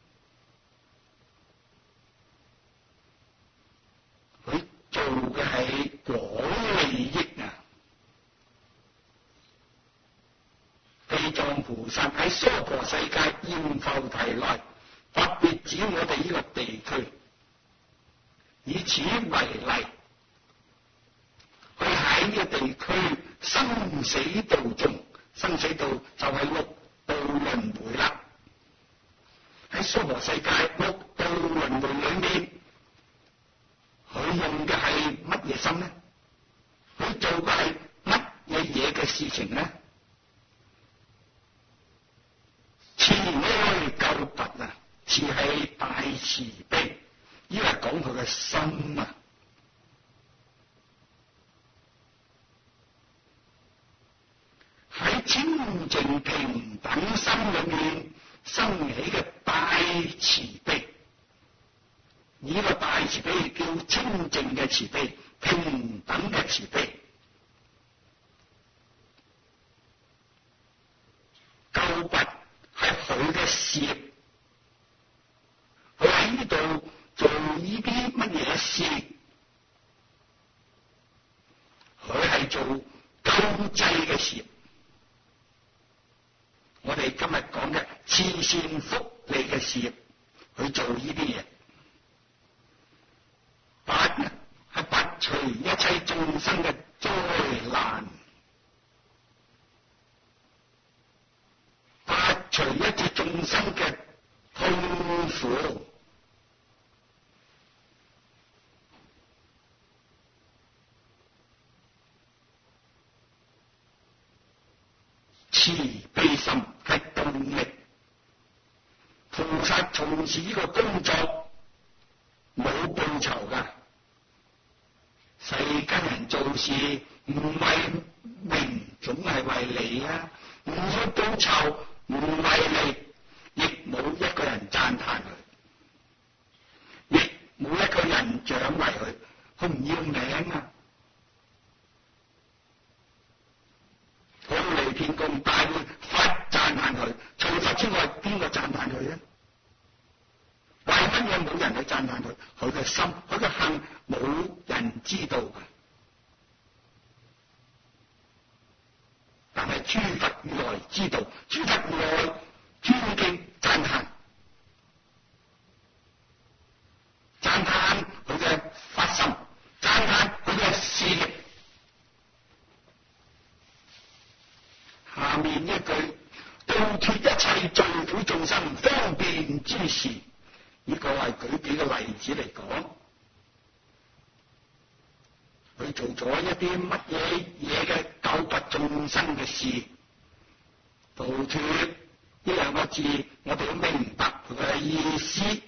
S1: 佢做嘅係廣利益啊！地藏菩薩喺娑婆世界現浮提內，特別指我哋呢個地區，以此為例，佢喺呢個地區生死道中，生死道就係六道輪迴啦。喺娑婆世界六道輪迴裏面，佢用嘅係乜嘢心呢？佢做嘅係乜嘢嘢嘅事情呢？慈愛救拔啊！慈係大慈悲，呢個係講佢嘅心啊！喺清淨平等心裏面生起嘅大慈悲，呢個大慈悲叫清淨嘅慈悲，平等嘅慈悲。救拔係佢嘅事業，佢喺呢度做呢啲乜嘢事？佢係做救濟嘅事業。我哋今日講嘅慈善福利嘅事業，佢做呢啲嘢，拔係拔除一切眾生嘅災難，拔除一切眾生嘅痛苦。慈悲心係動力，菩薩從事呢個工作冇報酬㗎。世間人做事唔係名，總係為利啊，唔要報酬，唔為利，亦冇一個人讚歎佢，亦冇一個人獎勵佢，佢唔要名啊。佢行冇人知道嘅。但係諸佛如來知道，諸佛如來尊敬讚歎，讚歎佢嘅發心，讚歎佢嘅事業。下面一句，度脫一切罪苦眾生方便之事，呢個係舉幾個例子嚟講，佢做咗一啲乜嘢嘢嘅救拔眾生嘅事。度脫呢兩個字，我哋要明白佢嘅意思。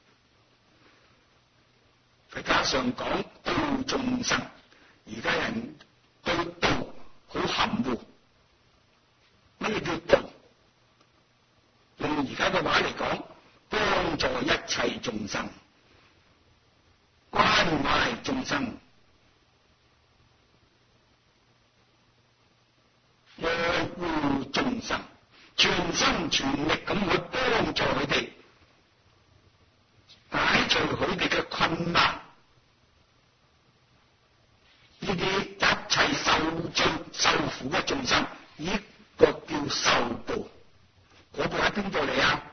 S1: 再加上講度眾生，而家人對度好含糊。乜嘢叫度？用而家嘅話嚟講，幫助一切眾生，關懷眾生，愛護眾生，全心全力咁去幫助佢哋，解除佢哋嘅困難。呢啲一切受罪受苦嘅眾生，呢個叫受報。嗰部喺邊度嚟啊？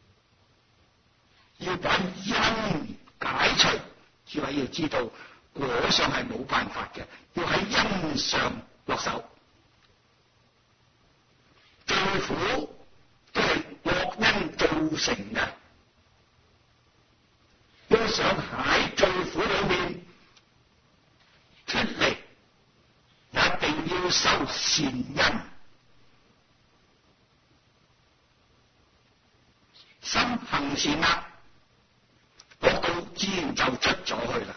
S1: 要把因解除，諸位要知道果上係冇辦法嘅，要喺因上落手。罪苦都係惡因造成嘅，要想喺罪苦裏面脫離，一定要修善因。心行善惡，惡道自然就出咗去啦。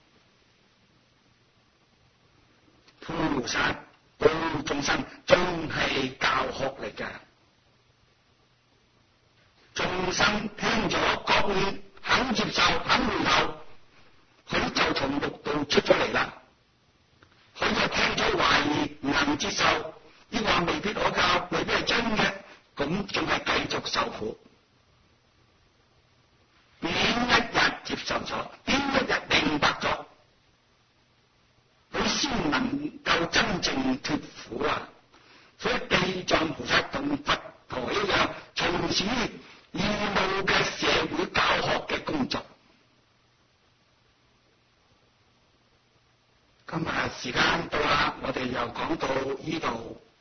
S1: 菩薩度眾生仲係教學嚟㗎，眾生聽咗覺悟，肯接受，肯回頭，佢就從六道出咗嚟啦。佢就聽咗懷疑，唔能接受，呢話未必可靠，未必係真嘅，咁仲係繼續受苦。邊一日接受咗，邊一日明白咗，佢先能夠真正脫苦啊！所以地藏菩薩同佛陀一樣，從事義務嘅社會教學嘅工作。今日時間到啦，我哋又講到呢度。